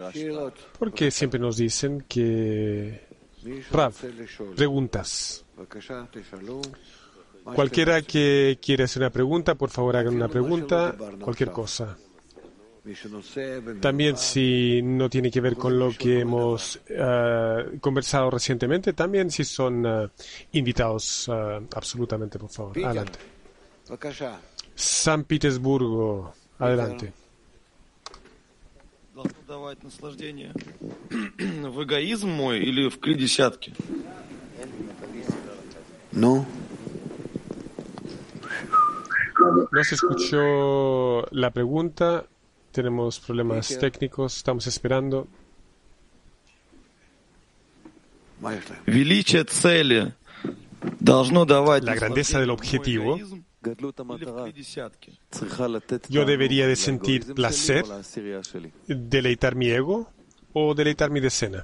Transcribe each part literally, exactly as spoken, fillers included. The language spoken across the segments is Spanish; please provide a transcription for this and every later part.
Porque siempre nos dicen que... Rav, preguntas. Cualquiera que quiera hacer una pregunta, por favor hagan una pregunta, cualquier cosa. También si no tiene que ver con lo que hemos uh, conversado recientemente, también si son uh, invitados, uh, absolutamente, por favor. Adelante. San Petersburgo, adelante. Давать наслаждение в эгоизм мой или в кли десятки? No. No se escuchó la pregunta. Tenemos problemas técnicos. Estamos esperando. Величие цели должно давать La grandeza del objetivo. Yo debería de sentir placer, deleitar mi ego o deleitar mi decena.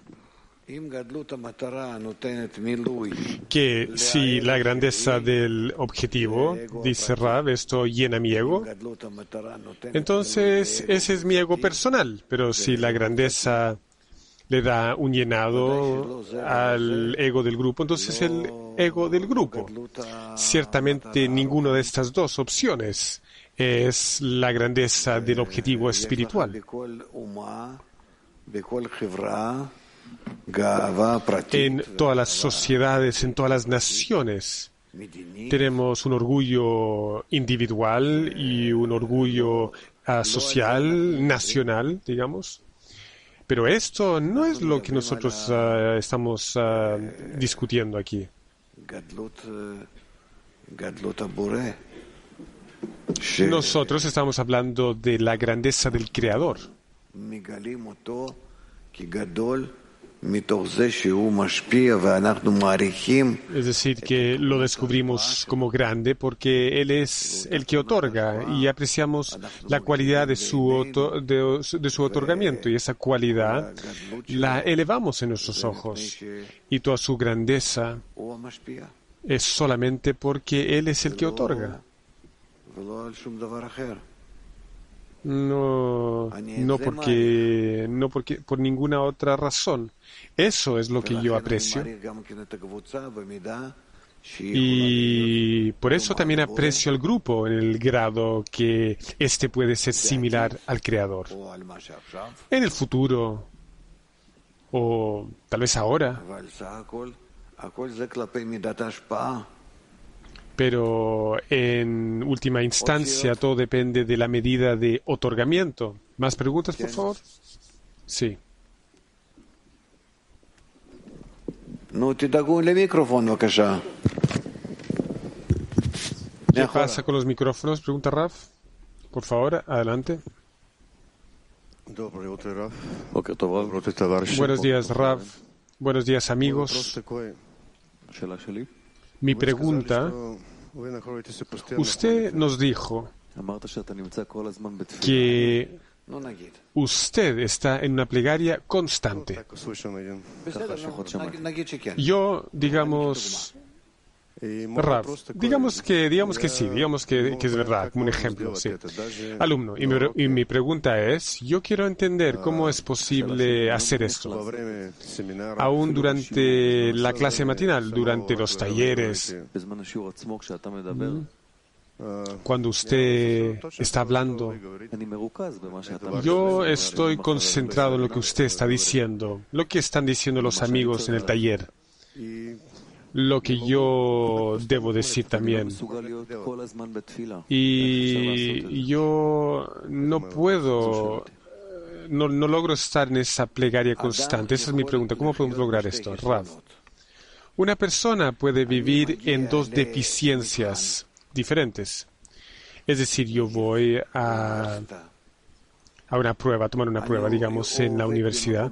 Que si la grandeza del objetivo, dice Rav, esto llena mi ego, entonces ese es mi ego personal. Pero si la grandeza le da un llenado al ego del grupo, entonces el ego del grupo. Ciertamente ninguna de estas dos opciones es la grandeza del objetivo espiritual. En todas las sociedades, en todas las naciones, tenemos un orgullo individual y un orgullo uh, social, nacional, digamos. Pero esto no es lo que nosotros uh, estamos uh, discutiendo aquí. Nosotros estamos hablando de la grandeza del Creador. Es decir, que lo descubrimos como grande porque Él es el que otorga y apreciamos la cualidad de su, oto- de, de su otorgamiento, y esa cualidad la elevamos en nuestros ojos, y toda su grandeza es solamente porque Él es el que otorga. No, no porque, no porque, por ninguna otra razón. Eso es lo que yo aprecio. Y por eso también aprecio al grupo en el grado que éste puede ser similar al Creador. En el futuro, o tal vez ahora. Pero en última instancia todo depende de la medida de otorgamiento. ¿Más preguntas, por favor? Sí. ¿Qué pasa con los micrófonos? Pregunta Raf. Por favor, adelante. Buenos días, Raf. Buenos días, amigos. Mi pregunta, usted nos dijo que usted está en una plegaria constante. Yo, digamos, Rav, digamos que, digamos que sí, digamos que, que es verdad, como un ejemplo, sí. Alumno, y mi, y mi pregunta es, yo quiero entender cómo es posible hacer esto, aún durante la clase matinal, durante los talleres, cuando usted está hablando. Yo estoy concentrado en lo que usted está diciendo, lo que están diciendo los amigos en el taller, lo que yo debo decir también. Y yo no puedo, no, no logro estar en esa plegaria constante. Esa es mi pregunta. ¿Cómo podemos lograr esto, Rav? Una persona puede vivir en dos deficiencias diferentes. Es decir, yo voy a, a una prueba, a tomar una prueba, digamos, en la universidad.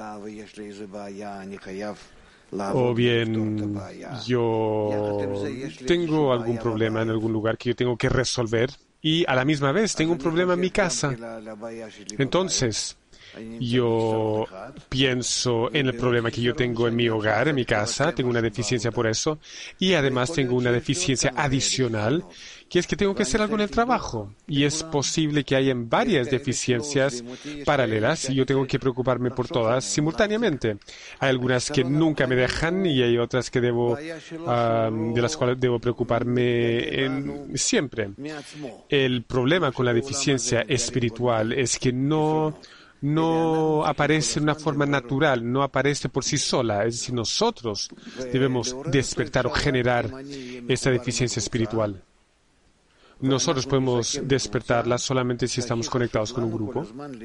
O bien yo tengo algún problema en algún lugar que yo tengo que resolver y a la misma vez tengo un problema en mi casa. Entonces, Yo pienso en el problema que yo tengo en mi hogar, en mi casa, tengo una deficiencia por eso, y además tengo una deficiencia adicional, que es que tengo que hacer algo en el trabajo. Y es posible que hayan varias deficiencias paralelas y yo tengo que preocuparme por todas simultáneamente. Hay algunas que nunca me dejan y hay otras que debo, uh, de las cuales debo preocuparme en, siempre. El problema con la deficiencia espiritual es que no... no aparece de una forma natural, no aparece por sí sola. Es decir, nosotros debemos despertar o generar esta deficiencia espiritual. Nosotros podemos despertarla solamente si estamos conectados con un grupo.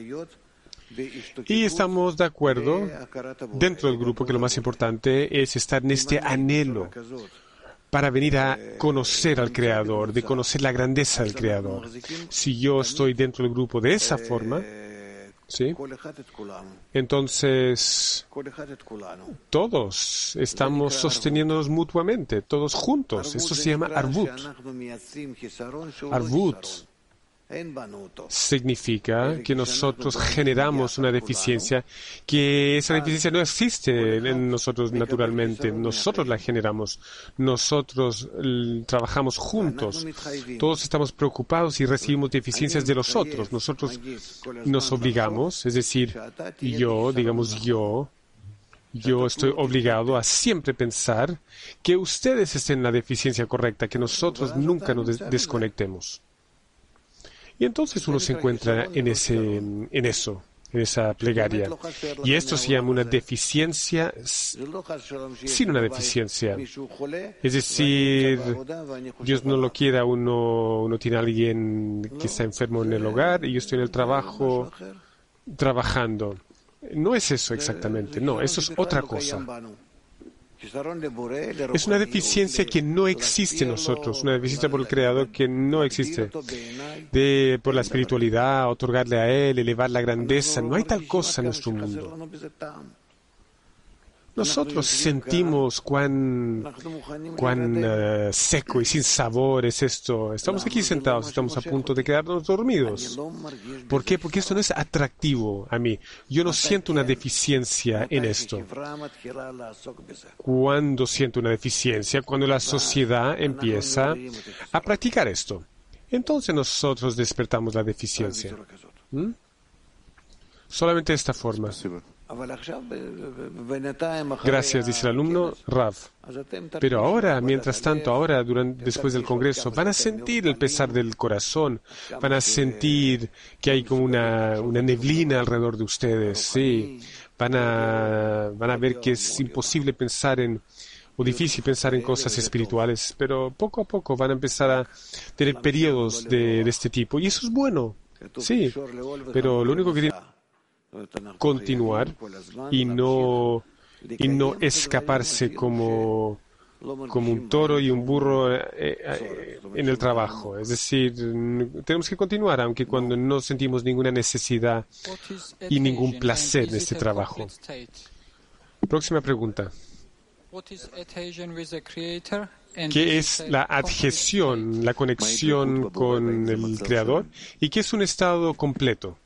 Y estamos de acuerdo dentro del grupo que lo más importante es estar en este anhelo para venir a conocer al Creador, de conocer la grandeza del Creador. Si yo estoy dentro del grupo de esa forma, ¿sí? Entonces, todos estamos sosteniéndonos mutuamente, todos juntos. Eso se llama Arvut. Arvut significa que nosotros generamos una deficiencia, que esa deficiencia no existe en nosotros naturalmente. Nosotros la generamos. Nosotros trabajamos juntos. Todos estamos preocupados y recibimos deficiencias de los otros. Nosotros nos obligamos, es decir, yo, digamos yo, yo estoy obligado a siempre pensar que ustedes estén en la deficiencia correcta, que nosotros nunca nos des- desconectemos. Y entonces uno se encuentra en ese, en eso, en esa plegaria. Y esto se llama una deficiencia sin una deficiencia. Es decir, Dios no lo quiera, uno, uno tiene a alguien que está enfermo en el hogar y yo estoy en el trabajo trabajando. No es eso exactamente, no, eso es otra cosa. Es una deficiencia que no existe en nosotros, una deficiencia por el Creador que no existe. De, por la espiritualidad, otorgarle a Él, elevar la grandeza. No hay tal cosa en nuestro mundo. Nosotros sentimos cuán, cuán uh, seco y sin sabor es esto. Estamos aquí sentados, estamos a punto de quedarnos dormidos. ¿Por qué? Porque esto no es atractivo a mí. Yo no siento una deficiencia en esto. ¿Cuándo siento una deficiencia? Cuando la sociedad empieza a practicar esto. Entonces nosotros despertamos la deficiencia. ¿Mm? Solamente de esta forma. Gracias, dice el alumno Rav. Pero ahora, mientras tanto, ahora, durante, después del Congreso, van a sentir el pesar del corazón, van a sentir que hay como una, una neblina alrededor de ustedes, sí. Van a, van a ver que es imposible pensar en, o difícil pensar en cosas espirituales, pero poco a poco van a empezar a tener periodos de, de este tipo. Y eso es bueno, sí. Pero lo único que tiene continuar y no y no escaparse como como un toro y un burro eh, eh, en el trabajo. Es decir, tenemos que continuar aunque cuando no sentimos ninguna necesidad y ningún placer en este trabajo. Próxima pregunta. ¿Qué es la adhesión, la conexión con el Creador? ¿Y qué es un estado completo?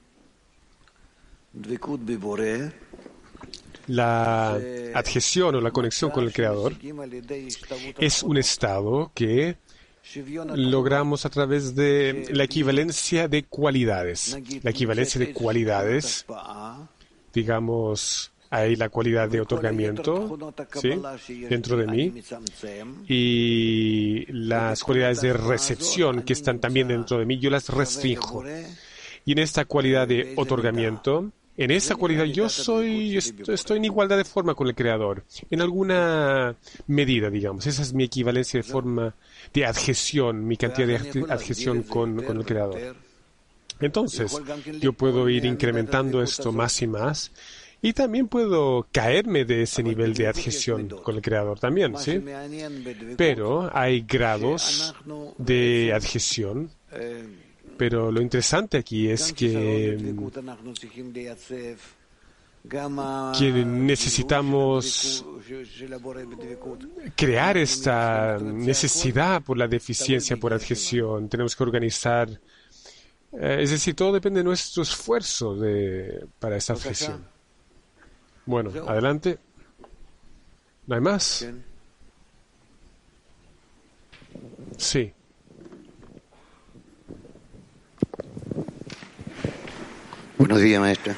La adhesión o la conexión con el Creador es un estado que logramos a través de la equivalencia de cualidades. La equivalencia de cualidades, digamos, hay la cualidad de otorgamiento, ¿sí?, dentro de mí, y las cualidades de recepción que están también dentro de mí, yo las restringo. Y en esta cualidad de otorgamiento, en esa cualidad yo soy, estoy en igualdad de forma con el Creador, en alguna medida, digamos. Esa es mi equivalencia de forma de adhesión, mi cantidad de adhesión con, con el Creador. Entonces, yo puedo ir incrementando esto más y más, y también puedo caerme de ese nivel de adhesión con el Creador también, ¿sí? Pero hay grados de adhesión. Pero lo interesante aquí es que, que necesitamos crear esta necesidad por la deficiencia, por adhesión. Tenemos que organizar Eh, es decir, todo depende de nuestro esfuerzo de, para esta aflicción. Bueno, adelante. ¿No hay más? Sí. Buenos días, maestra.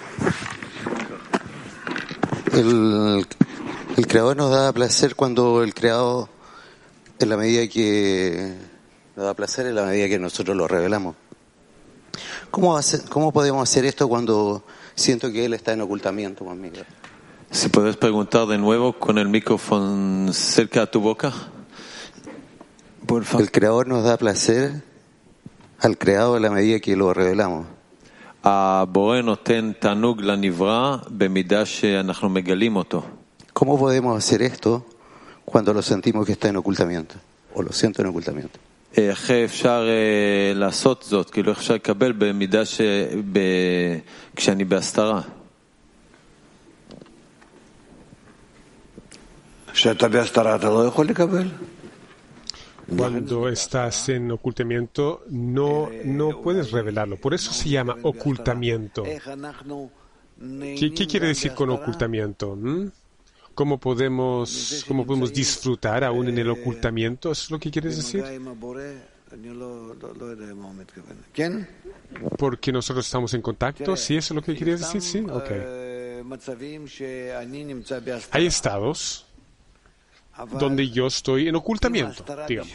El, el Creador nos da placer cuando el Creador, en la medida que nos da placer, en la medida que nosotros lo revelamos. ¿Cómo, hace, ¿Cómo podemos hacer esto cuando siento que Él está en ocultamiento conmigo? Si puedes preguntar de nuevo con el micrófono cerca a tu boca. Por favor. El Creador nos da placer al Creado en la medida que lo revelamos. הבורא נותן תענוג לנברא במידה שאנחנו מגלים אותו. ¿Cómo podemos hacer esto cuando lo sentimos que está en ocultamiento? O lo siento en ocultamiento. איך אפשר לעשות זאת? כאילו איך אפשר לקבל במידה ש... כשאני בהסתרה? שאתה בהסתרה אתה לא יכול לקבל? Cuando estás en ocultamiento, no, no puedes revelarlo. Por eso se llama ocultamiento. ¿Qué, qué quiere decir con ocultamiento? ¿Mm? ¿Cómo podemos, cómo podemos disfrutar aún en el ocultamiento? ¿Eso es lo que quieres decir? Porque nosotros estamos en contacto. ¿Sí? ¿Eso es lo que querías decir? Sí. Ok. Hay estados donde yo estoy en ocultamiento, digamos.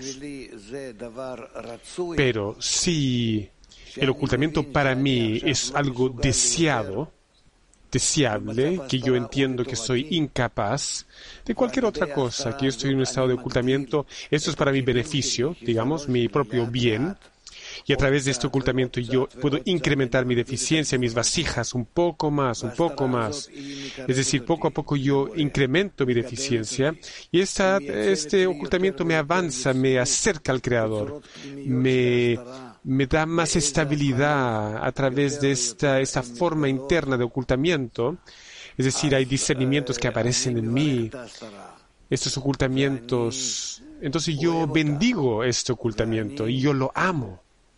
Pero si el ocultamiento para mí es algo deseado, deseable, que yo entiendo que soy incapaz de cualquier otra cosa, que yo estoy en un estado de ocultamiento, esto es para mi beneficio, digamos, mi propio bien, y a través de este ocultamiento yo puedo incrementar mi deficiencia, mis vasijas, un poco más, un poco más. Es decir, poco a poco yo incremento mi deficiencia y esta, este ocultamiento me avanza, me acerca al Creador, me, me da más estabilidad a través de esta, esta forma interna de ocultamiento. Es decir, hay discernimientos que aparecen en mí, estos ocultamientos. Entonces yo bendigo este ocultamiento y yo lo amo.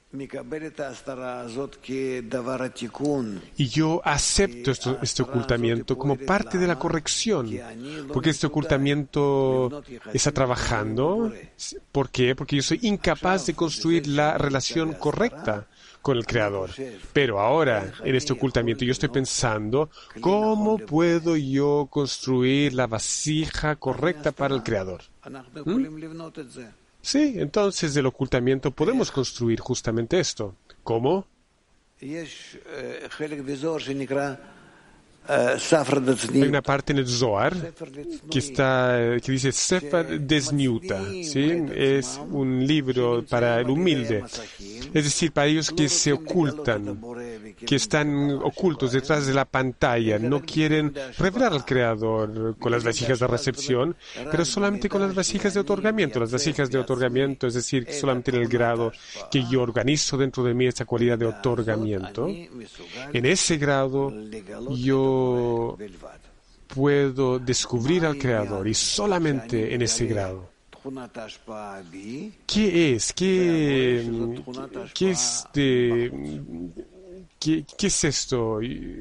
Y yo acepto esto, este ocultamiento como parte de la corrección, porque este ocultamiento está trabajando. ¿Por qué? Porque yo soy incapaz de construir la relación correcta con el Creador. Pero ahora, en este ocultamiento, yo estoy pensando, ¿cómo puedo yo construir la vasija correcta para el Creador? ¿Mm? Sí, entonces del ocultamiento podemos construir justamente esto. ¿Cómo? Hay una parte en el Zohar que está que dice Sefer Desniuta, ¿sí? Es un libro para el humilde, es decir, para ellos que se ocultan, que están ocultos detrás de la pantalla, no quieren revelar al Creador con las vasijas de recepción, pero solamente con las vasijas de otorgamiento. Las vasijas de otorgamiento, es decir, solamente en el grado que yo organizo dentro de mí esta cualidad de otorgamiento. En ese grado yo puedo descubrir al Creador y solamente en ese grado. ¿Qué es? ¿Qué, qué es de, qué, qué es esto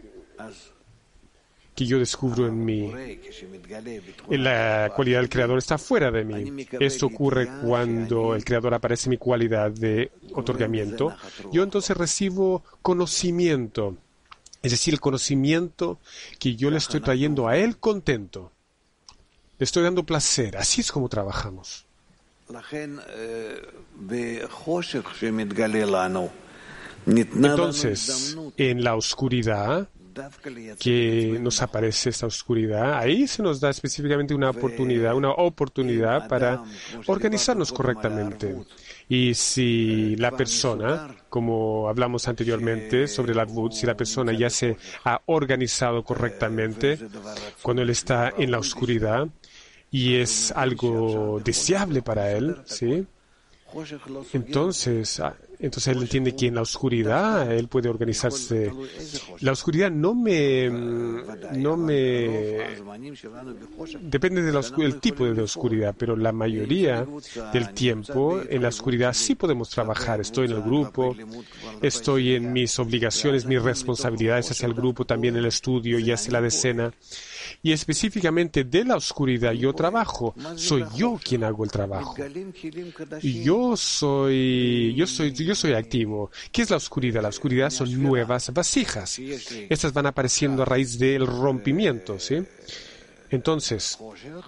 que yo descubro en mí? La cualidad del Creador está fuera de mí. Esto ocurre cuando el Creador aparece en mi cualidad de otorgamiento. Yo entonces recibo conocimiento. Es decir, el conocimiento que yo le estoy trayendo a Él contento. Le estoy dando placer. Así es como trabajamos. Entonces, en la oscuridad, que nos aparece esta oscuridad, ahí se nos da específicamente una oportunidad, una oportunidad para organizarnos correctamente. Y si la persona, como hablamos anteriormente sobre la Advut, si la persona ya se ha organizado correctamente, cuando él está en la oscuridad y es algo deseable para él, ¿sí? Entonces, Entonces él entiende que en la oscuridad él puede organizarse. La oscuridad no me, no me depende del tipo de oscuridad, pero la mayoría del tiempo en la oscuridad sí podemos trabajar. Estoy en el grupo, estoy en mis obligaciones, mis responsabilidades hacia el grupo, también el estudio y hacia la decena. Y específicamente de la oscuridad yo trabajo, soy yo quien hago el trabajo. Y yo soy, yo soy, yo soy activo. ¿Qué es la oscuridad? La oscuridad son nuevas vasijas. Estas van apareciendo a raíz del rompimiento, ¿sí? Entonces,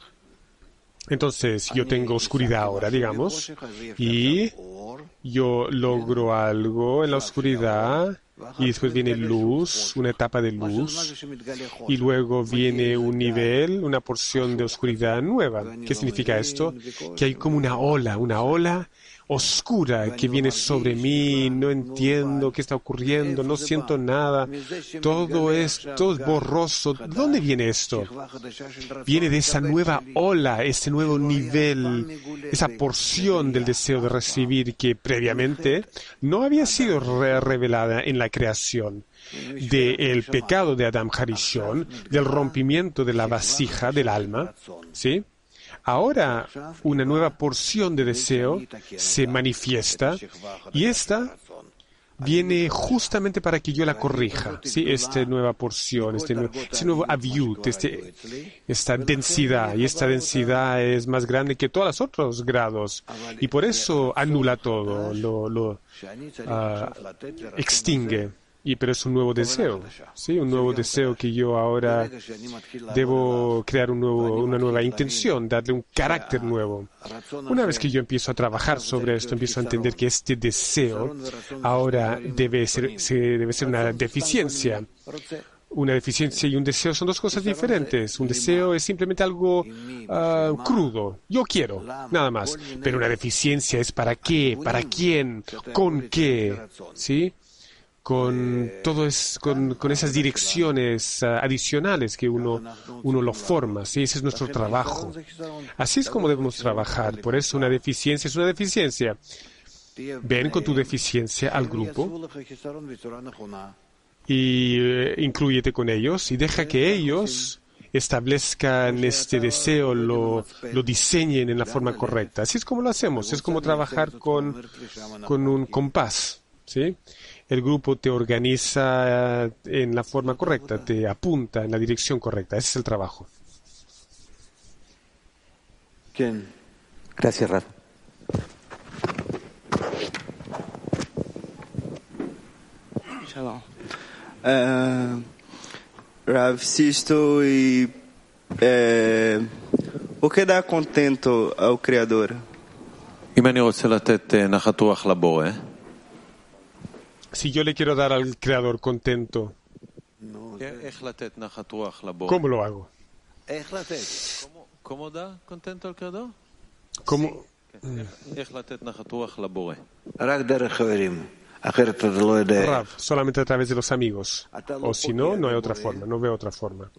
entonces yo tengo oscuridad ahora, digamos, y yo logro algo en la oscuridad. Y después viene luz, una etapa de luz, y luego viene un nivel, una porción de oscuridad nueva. ¿Qué significa esto? Que hay como una ola, una ola oscura que viene sobre mí, no entiendo qué está ocurriendo, no siento nada, todo es, todo es borroso. ¿De dónde viene esto? Viene de esa nueva ola, ese nuevo nivel, esa porción del deseo de recibir que previamente no había sido re revelada en la creación, del pecado de Adam Harishon, del rompimiento de la vasija del alma, ¿sí? Ahora una nueva porción de deseo se manifiesta y esta viene justamente para que yo la corrija, ¿sí? Esta nueva porción, este nuevo, este nuevo aviut, este, esta densidad, y esta densidad es más grande que todos los otros grados, y por eso anula todo, lo, lo uh, extingue. Y, pero es un nuevo deseo, ¿sí? Un nuevo deseo que yo ahora debo crear un nuevo, una nueva intención, darle un carácter nuevo. Una vez que yo empiezo a trabajar sobre esto, empiezo a entender que este deseo ahora debe ser, se, debe ser una deficiencia. Una deficiencia y un deseo son dos cosas diferentes. Un deseo es simplemente algo uh, crudo. Yo quiero, nada más. Pero una deficiencia es para qué, para quién, con qué, ¿sí? Con todo es, con, con esas direcciones uh, adicionales que uno, uno lo forma, ¿sí? Ese es nuestro trabajo. Así es como debemos trabajar. Por eso una deficiencia es una deficiencia. Ven con tu deficiencia al grupo y uh, inclúyete con ellos y deja que ellos establezcan este deseo, lo, lo diseñen en la forma correcta. Así es como lo hacemos. Es como trabajar con, con un compás, ¿sí? El grupo te organiza en la forma correcta, te apunta en la dirección correcta. Ese es el trabajo. ¿Quién? Gracias, Rafa. Shalom. Uh, Rav, se estou eh, o que dá contento ao Criador? אם אני רוצה לתת נחת רוח לבורא, si yo le quiero dar al Creador contento, ¿cómo lo hago? ¿Cómo da contento al Creador? ¿Cómo? Rav, solamente a través de los amigos. O si no, no hay otra forma, no veo otra forma.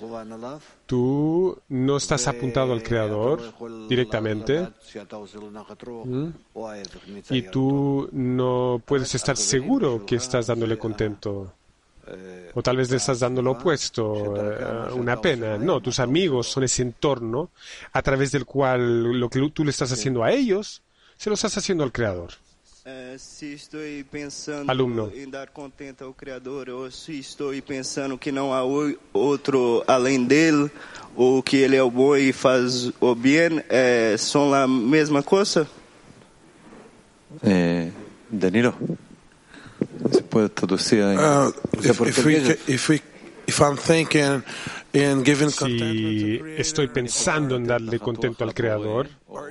Tú no estás apuntado al Creador directamente. ¿Mm? Y tú no puedes estar seguro que estás dándole contento. O tal vez le estás dando lo opuesto, una pena. No, tus amigos son ese entorno a través del cual lo que tú le estás haciendo a ellos, se lo estás haciendo al Creador. Uh, se estou pensando Alumno. em dar contento ao Criador, ou se estou pensando que não há outro além dele, ou que ele é o bom e faz o bem, eh, são a mesma coisa? Eh, Danilo, ¿se puede traducir en uh, if, if, we, if, we, if I'm thinking in giving si estoy pensando en darle contento al Creador,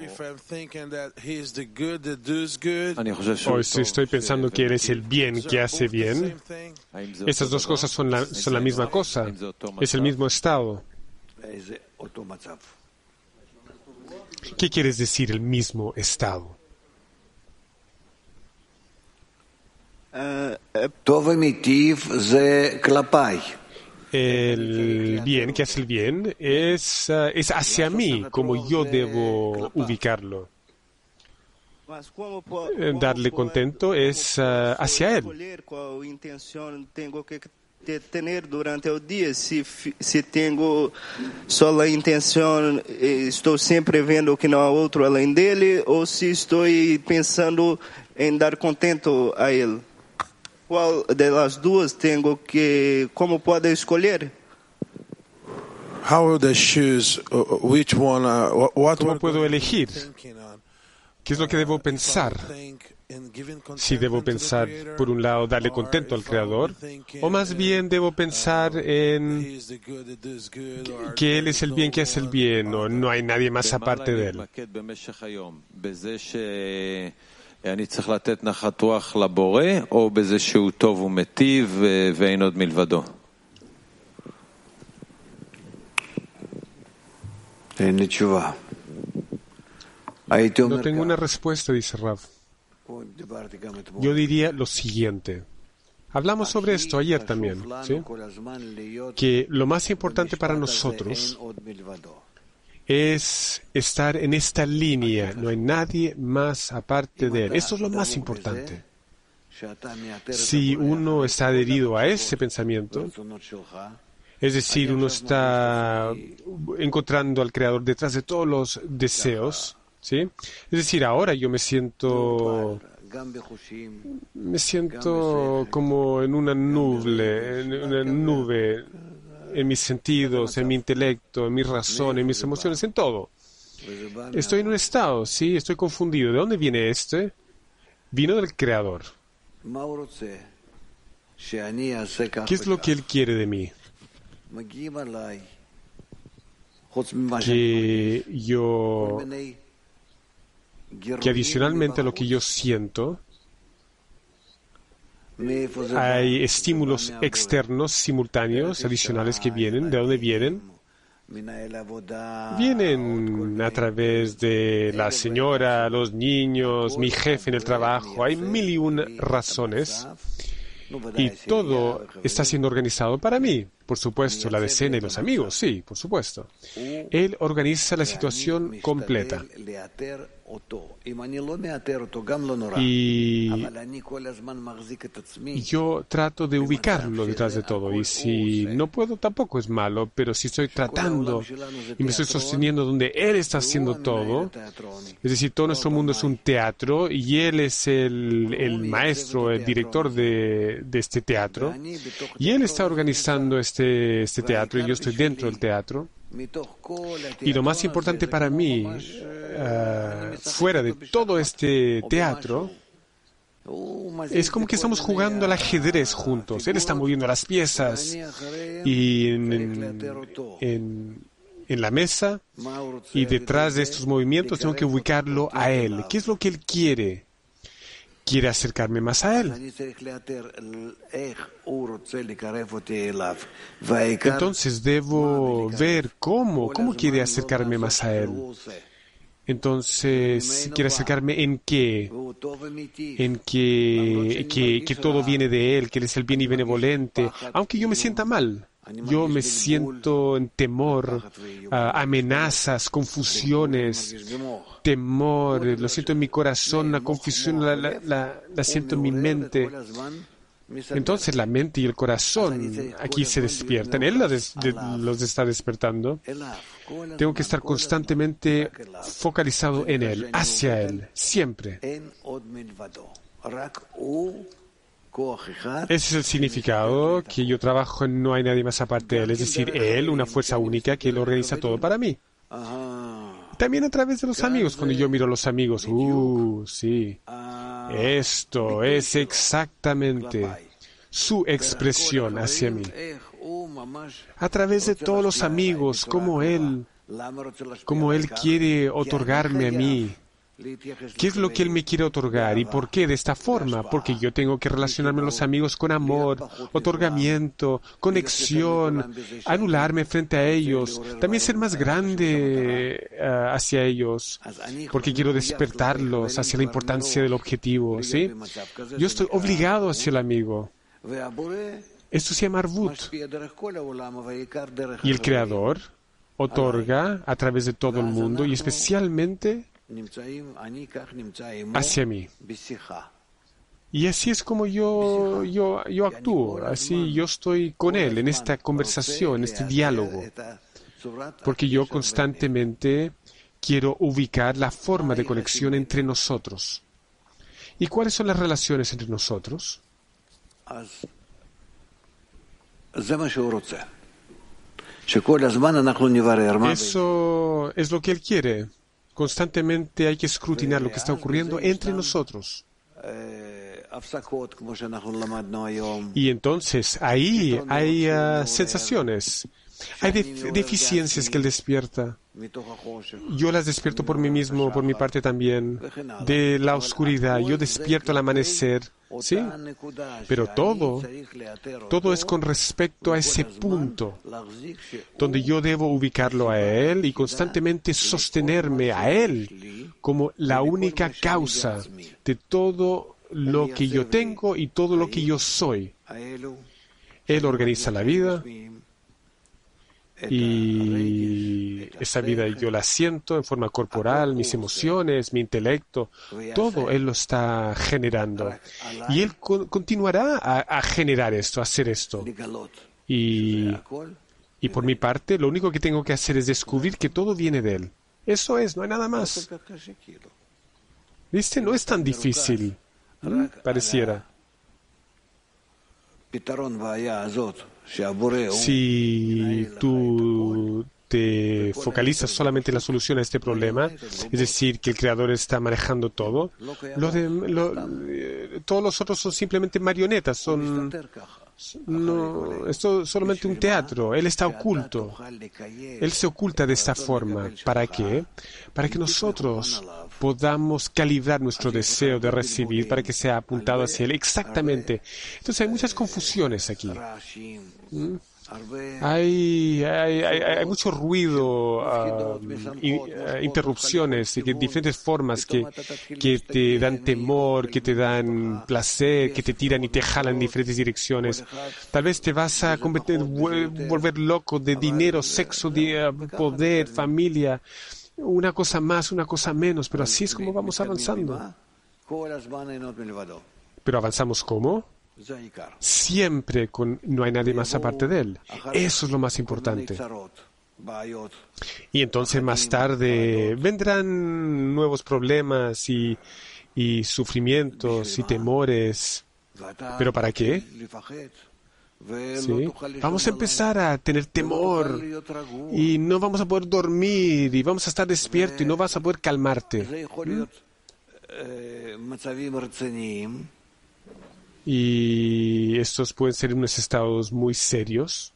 o si estoy pensando que Él es el bien que hace bien, estas dos cosas son la, son la misma cosa, es el mismo estado. ¿Qué quieres decir el mismo estado? El bien que hace el bien es, uh, es hacia mí, como yo debo ubicarlo. eh, darle contento es uh, hacia Él. ¿Cuál intención tengo que tener durante el día? Si, si tengo solo la intención, estoy siempre viendo que no hay otro além dele, o si estoy pensando en dar contento a Él. ¿Cuál de las dos tengo que, cómo puedo escoger? How will they choose uh, which one? Uh, what ¿Cómo we're puedo going to be elegir? thinking on? ¿Qué es lo que debo pensar? Si debo pensar, por un lado, darle contento al Creador, o más bien debo pensar en que Él es el bien que hace el bien, o no hay nadie más aparte de Él. אני צריך לתת נחת רוח לבורא, או בזה שהוא טוב ומטיב ואין עוד מלבדו? אין לי תשובה. No tengo una respuesta, dice Rav. Yo diría lo siguiente. Hablamos sobre esto ayer también, ¿sí? Que lo más importante para nosotros es estar en esta línea. No hay nadie más aparte de Él. Esto es lo más importante. Si uno está adherido a ese pensamiento, es decir, uno está encontrando al Creador detrás de todos los deseos, ¿sí? Es decir, ahora yo me siento me siento como en una nube, en una nube, en mis sentidos, en mi intelecto, en mi razón, en mis emociones, en todo. Estoy en un estado, sí, estoy confundido. ¿De dónde viene este? Vino del Creador. ¿Qué es lo que Él quiere de mí? Que yo, que adicionalmente a lo que yo siento, hay estímulos externos simultáneos, adicionales que vienen. ¿De dónde vienen? Vienen a través de la señora, los niños, mi jefe en el trabajo. Hay mil y una razones. Y todo está siendo organizado para mí. Por supuesto, la decena y los amigos, sí, por supuesto. Él organiza la situación completa. Y yo trato de ubicarlo detrás de todo. Y si no puedo, tampoco es malo. Pero si estoy tratando y me estoy sosteniendo donde Él está haciendo todo, es decir, todo nuestro mundo es un teatro y Él es el, el maestro, el director de, de este teatro, y Él está organizando este, este teatro y yo estoy dentro del teatro. Y lo más importante para mí, uh, fuera de todo este teatro, es como que estamos jugando al ajedrez juntos. Él está moviendo las piezas y en, en, en la mesa, y detrás de estos movimientos tengo que ubicarlo a Él. ¿Qué es lo que Él quiere? Quiere acercarme más a Él. Entonces debo ver cómo, cómo quiere acercarme más a Él. Entonces, ¿quiere acercarme en qué? En que, que, que todo viene de Él, que Él es el bien y benevolente, aunque yo me sienta mal. Yo me siento en temor, uh, amenazas, confusiones, temor, lo siento en mi corazón, la confusión la, la, la, la siento en mi mente. Entonces la mente y el corazón aquí se despiertan. Él los, de, los está despertando. Tengo que estar constantemente focalizado en Él, hacia Él, siempre. Ese es el significado, que yo trabajo en no hay nadie más aparte de Él, es decir, Él, una fuerza única que Él organiza todo para mí. También a través de los amigos, cuando yo miro a los amigos, uh, sí, esto es exactamente su expresión hacia mí. A través de todos los amigos, como Él, como Él quiere otorgarme a mí. ¿Qué es lo que Él me quiere otorgar y por qué de esta forma? Porque yo tengo que relacionarme con los amigos con amor, otorgamiento, conexión, anularme frente a ellos, también ser más grande uh, hacia ellos, porque quiero despertarlos hacia la importancia del objetivo, ¿sí? Yo estoy obligado hacia el amigo. Esto se llama Arvut. Y el Creador otorga a través de todo el mundo y especialmente hacia mí. Y así es como yo, yo, yo actúo, así yo estoy con Él en esta conversación, en este diálogo, porque yo constantemente quiero ubicar la forma de conexión entre nosotros. ¿Y cuáles son las relaciones entre nosotros? Eso es lo que Él quiere. Constantemente hay que escrutinar lo que está ocurriendo entre nosotros. Y entonces ahí hay uh, sensaciones, hay def- deficiencias que Él despierta. Yo las despierto por mí mismo, por mi parte también, de la oscuridad. Yo despierto al amanecer, ¿sí? Pero todo, todo es con respecto a ese punto donde yo debo ubicarlo a Él y constantemente sostenerme a Él como la única causa de todo lo que yo tengo y todo lo que yo soy. Él organiza la vida y esa vida yo la siento en forma corporal, mis emociones, mi intelecto, todo Él lo está generando. Y Él co- continuará a, a generar esto, a hacer esto. Y, y por mi parte, lo único que tengo que hacer es descubrir que todo viene de Él. Eso es, no hay nada más. ¿Viste? No es tan difícil. ¿Mm? Pareciera. Si tú te focalizas solamente en la solución a este problema, es decir, que el Creador está manejando todo, lo de, lo, eh, todos los otros son simplemente marionetas, son no, esto es solamente un teatro. Él está oculto. Él se oculta de esta forma. ¿Para qué? Para que nosotros podamos calibrar nuestro deseo de recibir, para que sea apuntado hacia Él. Exactamente. Entonces hay muchas confusiones aquí. ¿Mm? Hay, hay, hay, hay mucho ruido, uh, in, uh, interrupciones, y que diferentes formas que, que te dan temor, que te dan placer, que te tiran y te jalan en diferentes direcciones. Tal vez te vas a convertir, volver loco de dinero, sexo, de, uh, poder, familia, una cosa más, una cosa menos, pero así es como vamos avanzando. Pero avanzamos ¿cómo? Siempre con no hay nadie más aparte de Él. Eso es lo más importante. Y entonces más tarde vendrán nuevos problemas y, y sufrimientos y temores. ¿Pero para qué? ¿Sí? Vamos a empezar a tener temor y no vamos a poder dormir y vamos a estar despierto y no vas a poder calmarte. ¿Mm? Y estos pueden ser unos estados muy serios.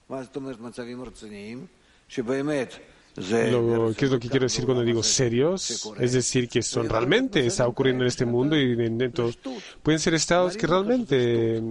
Lo, ¿Qué es lo que quiero decir cuando digo serios? Es decir, que son realmente, está ocurriendo en este mundo y en, en todo. Pueden ser estados que realmente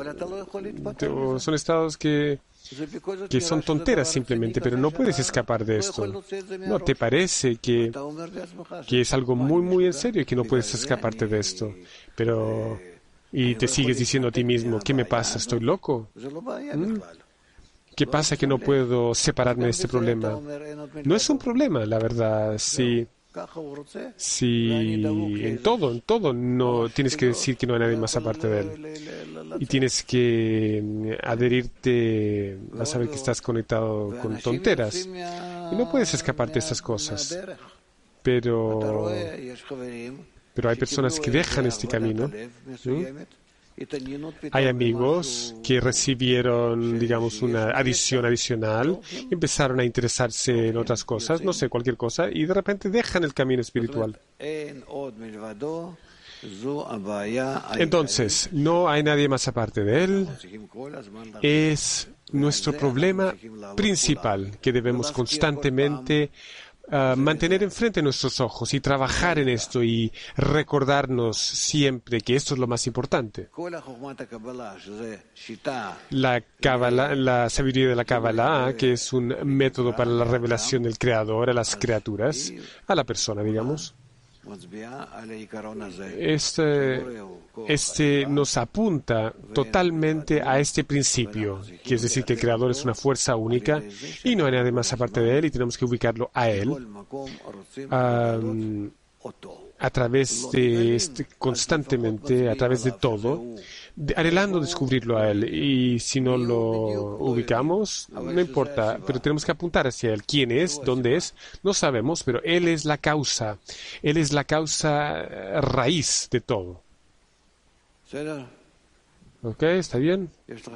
o son estados que, que son tonteras simplemente, pero no puedes escapar de esto. ¿No te parece que, que es algo muy, muy en serio y que no puedes escaparte de esto? Pero... Y te sigues diciendo a ti mismo, ¿qué me pasa? ¿Estoy loco? ¿Mm? ¿Qué pasa que no puedo separarme de este problema? No es un problema, la verdad. Si, si en todo, en todo, no tienes que decir que no hay nadie más aparte de Él. Y tienes que adherirte a saber que estás conectado con tonteras. Y no puedes escaparte de estas cosas. Pero... Pero hay personas que dejan este camino. ¿Sí? Hay amigos que recibieron, digamos, una adición adicional, empezaron a interesarse en otras cosas, no sé, cualquier cosa, y de repente dejan el camino espiritual. Entonces, no hay nadie más aparte de Él. Es nuestro problema principal que debemos constantemente Uh, mantener enfrente nuestros ojos y trabajar en esto y recordarnos siempre que esto es lo más importante. La Kabbalah, la sabiduría de la Kabbalah, que es un método para la revelación del Creador a las criaturas, a la persona, digamos. Este, este nos apunta totalmente a este principio, que es decir, que el Creador es una fuerza única y no hay nadie más aparte de Él y tenemos que ubicarlo a Él. Um, a través de este, constantemente, a través de todo, de, anhelando descubrirlo a Él. Y si no lo ubicamos, no importa, pero tenemos que apuntar hacia Él. ¿Quién es? ¿Dónde es? No sabemos, pero Él es la causa. Él es la causa raíz de todo. ¿Ok? ¿Está bien?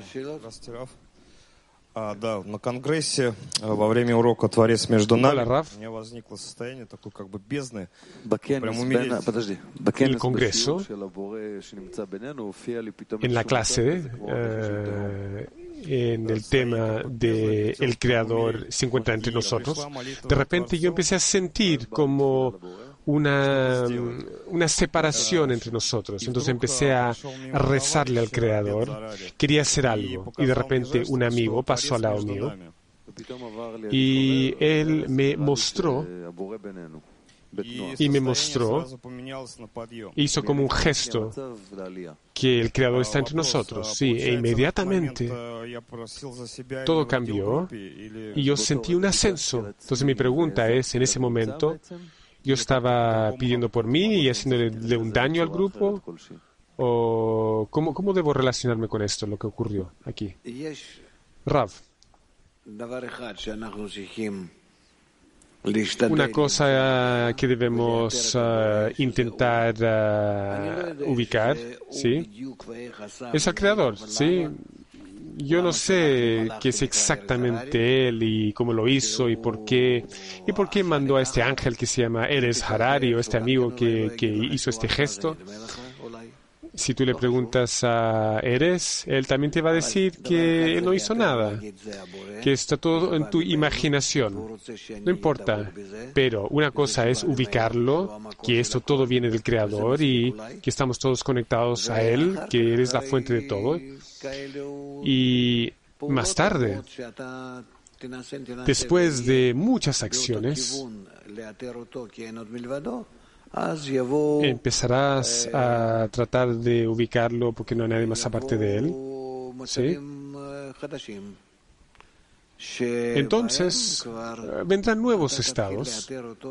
А, да, на конгрессе во время урока «Творец между нами» у меня возникло состояние такой как бы бездны. Прям умереть. Подожди. El Congreso, en la clase, eh, en el tema de el Creador se encuentra entre nosotros, de repente yo empecé a sentir como una, una separación entre nosotros. Entonces empecé a, a rezarle al Creador. Quería hacer algo. Y de repente un amigo pasó al lado mío. Y él me mostró, y me mostró, hizo como un gesto que el Creador está entre nosotros. Sí, e inmediatamente todo cambió y yo sentí un ascenso. Entonces mi pregunta es, en ese momento, ¿yo estaba pidiendo por mí y haciéndole un daño al grupo? ¿O cómo, cómo debo relacionarme con esto, lo que ocurrió aquí? Rav, una cosa que debemos uh, intentar uh, ubicar, ¿sí? Es al Creador, ¿sí? Yo no sé qué es exactamente Él y cómo lo hizo y por qué y por qué mandó a este ángel que se llama Erez Harari, o este amigo que, que hizo este gesto. Si tú le preguntas a Erez, él también te va a decir que él no hizo nada, que está todo en tu imaginación. No importa, pero una cosa es ubicarlo, que esto todo viene del Creador y que estamos todos conectados a Él, que Él es la fuente de todo. Y más tarde, después de muchas acciones, empezarás a tratar de ubicarlo porque no hay nadie más aparte de él. ¿Sí? Entonces vendrán nuevos estados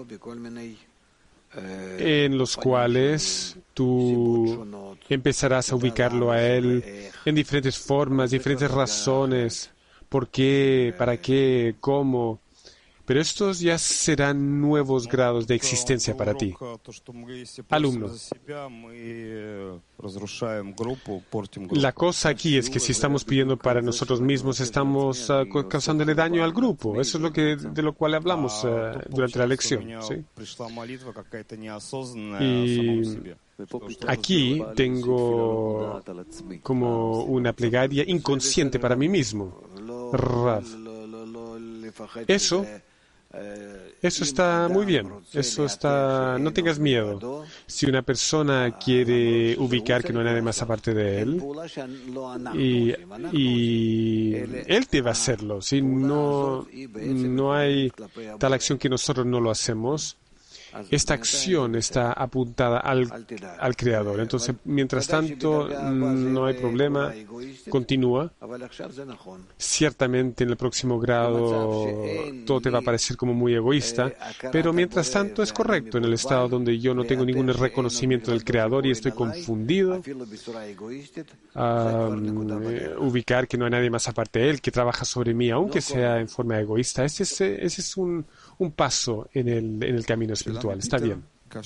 en los cuales tú empezarás a ubicarlo a él en diferentes formas, diferentes razones, por qué, para qué, cómo. Pero estos ya serán nuevos grados de existencia para ti. Alumno, la cosa aquí es que si estamos pidiendo para nosotros mismos, estamos uh, causándole daño al grupo. Eso es lo que, de lo cual hablamos uh, durante la lección. ¿Sí? Y aquí tengo como una plegaria inconsciente para mí mismo. Rav. Eso Eso está muy bien. Eso está. No tengas miedo. Si una persona quiere ubicar que no hay nadie más aparte de él, y, y él debe hacerlo. Si no, no hay tal acción que nosotros no lo hacemos, esta acción está apuntada al, al Creador. Entonces, mientras tanto, no hay problema, continúa. Ciertamente en el próximo grado todo te va a parecer como muy egoísta, pero mientras tanto es correcto en el estado donde yo no tengo ningún reconocimiento del Creador y estoy confundido. Um, eh, ubicar que no hay nadie más aparte de Él que trabaja sobre mí, aunque sea en forma egoísta. Ese es, ese es un, un paso en el, en el camino espiritual. Está bien.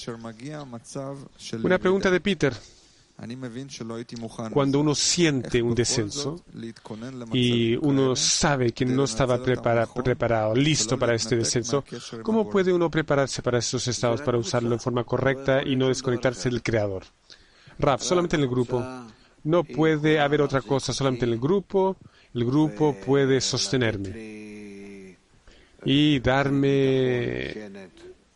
Una pregunta de Peter. Cuando uno siente un descenso y uno sabe que no estaba prepara, preparado, listo para este descenso, ¿cómo puede uno prepararse para esos estados, para usarlo en forma correcta y no desconectarse del Creador? Rav, solamente en el grupo. No puede haber otra cosa, solamente en el grupo. El grupo puede sostenerme y darme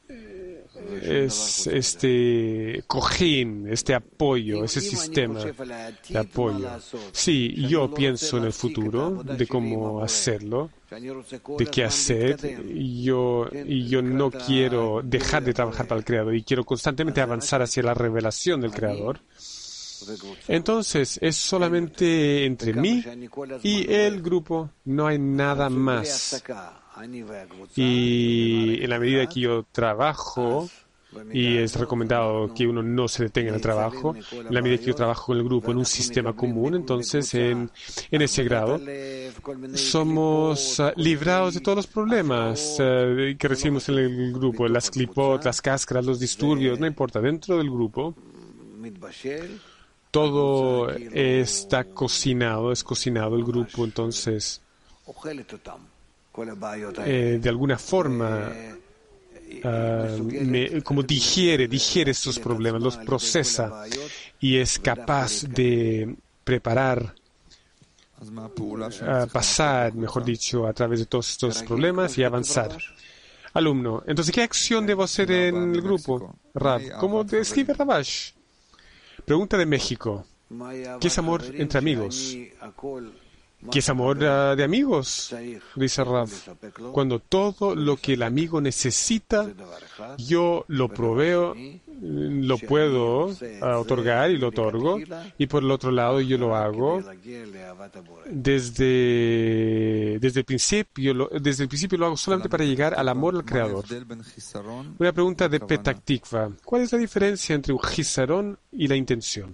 es este cojín, este apoyo, ese sistema de apoyo. Sí, yo pienso en el futuro, de cómo hacerlo, de qué hacer, y yo, y yo no quiero dejar de trabajar para el Creador, y quiero constantemente avanzar hacia la revelación del Creador. Entonces, es solamente entre mí y el grupo, no hay nada más. Y en la medida que yo trabajo y es recomendado que uno no se detenga en el trabajo. En la medida que yo trabajo con el grupo en un sistema común, entonces en, en ese grado somos uh, librados de todos los problemas uh, que recibimos en el grupo, las clipot, las cáscaras, los disturbios, no importa, dentro del grupo todo está cocinado, es cocinado el grupo, entonces eh, de alguna forma uh, me, como digiere, digiere estos problemas, los procesa y es capaz de preparar, uh, pasar, mejor dicho, a través de todos estos problemas y avanzar. Alumno, entonces, ¿qué acción debo hacer en el grupo? Rab, ¿cómo describe Rabash? Pregunta de México. ¿Qué es amor entre amigos? ¿Qué es amor uh, de amigos? Dice Rav. Cuando todo lo que el amigo necesita, yo lo proveo, lo puedo uh, otorgar y lo otorgo. Y por el otro lado, yo lo hago desde, desde, el principio, lo, desde el principio lo hago solamente para llegar al amor al Creador. Una pregunta de Petah Tikva. ¿Cuál es la diferencia entre un Hisaron y la intención?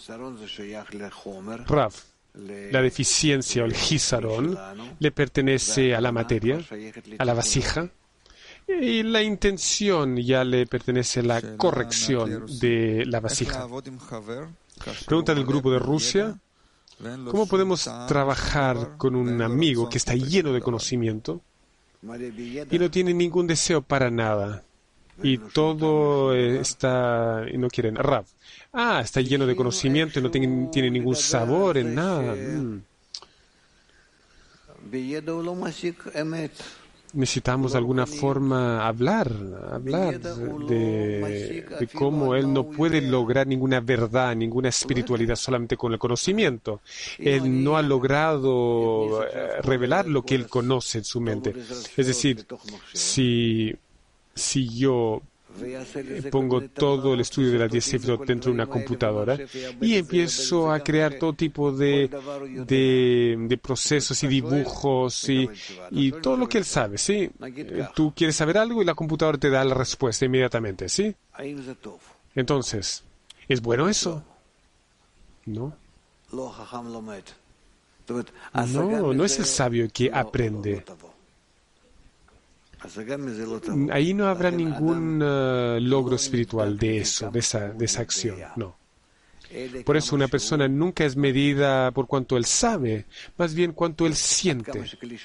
Rav. La deficiencia o el hisaron le pertenece a la materia, a la vasija, y la intención ya le pertenece a la corrección de la vasija. Pregunta del grupo de Rusia. ¿Cómo podemos trabajar con un amigo que está lleno de conocimiento y no tiene ningún deseo para nada? Y todo está... y no quieren... Rav. Ah, está lleno de conocimiento y no tiene, tiene ningún sabor en nada. Mm. Necesitamos de alguna forma hablar, hablar de, de cómo él no puede lograr ninguna verdad, ninguna espiritualidad solamente con el conocimiento. Él no ha logrado eh, revelar lo que él conoce en su mente. Es decir, si, si yo pongo todo el estudio de la diez Sefirot dentro de una computadora y empiezo a crear todo tipo de, de, de procesos y dibujos y, y todo lo que él sabe, ¿sí? Tú quieres saber algo y la computadora te da la respuesta inmediatamente, ¿sí? Entonces, ¿es bueno eso? No. No, no es el sabio que aprende. Ahí no habrá ningún uh, logro espiritual de eso, de esa, de esa acción, no. Por eso una persona nunca es medida por cuanto él sabe, más bien cuanto él siente.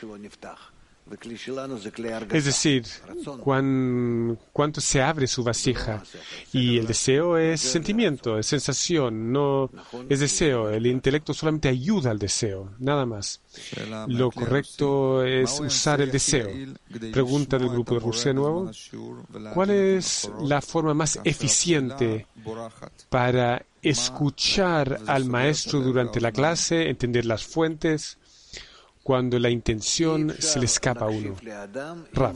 Es decir, cuán, cuánto se abre su vasija. Y el deseo es sentimiento, es sensación, no es deseo. El intelecto solamente ayuda al deseo, nada más. Lo correcto es usar el deseo. Pregunta del grupo de Rusia Nuevo. ¿Cuál es la forma más eficiente para escuchar al maestro durante la clase, entender las fuentes, cuando la intención se le escapa a uno? Rav,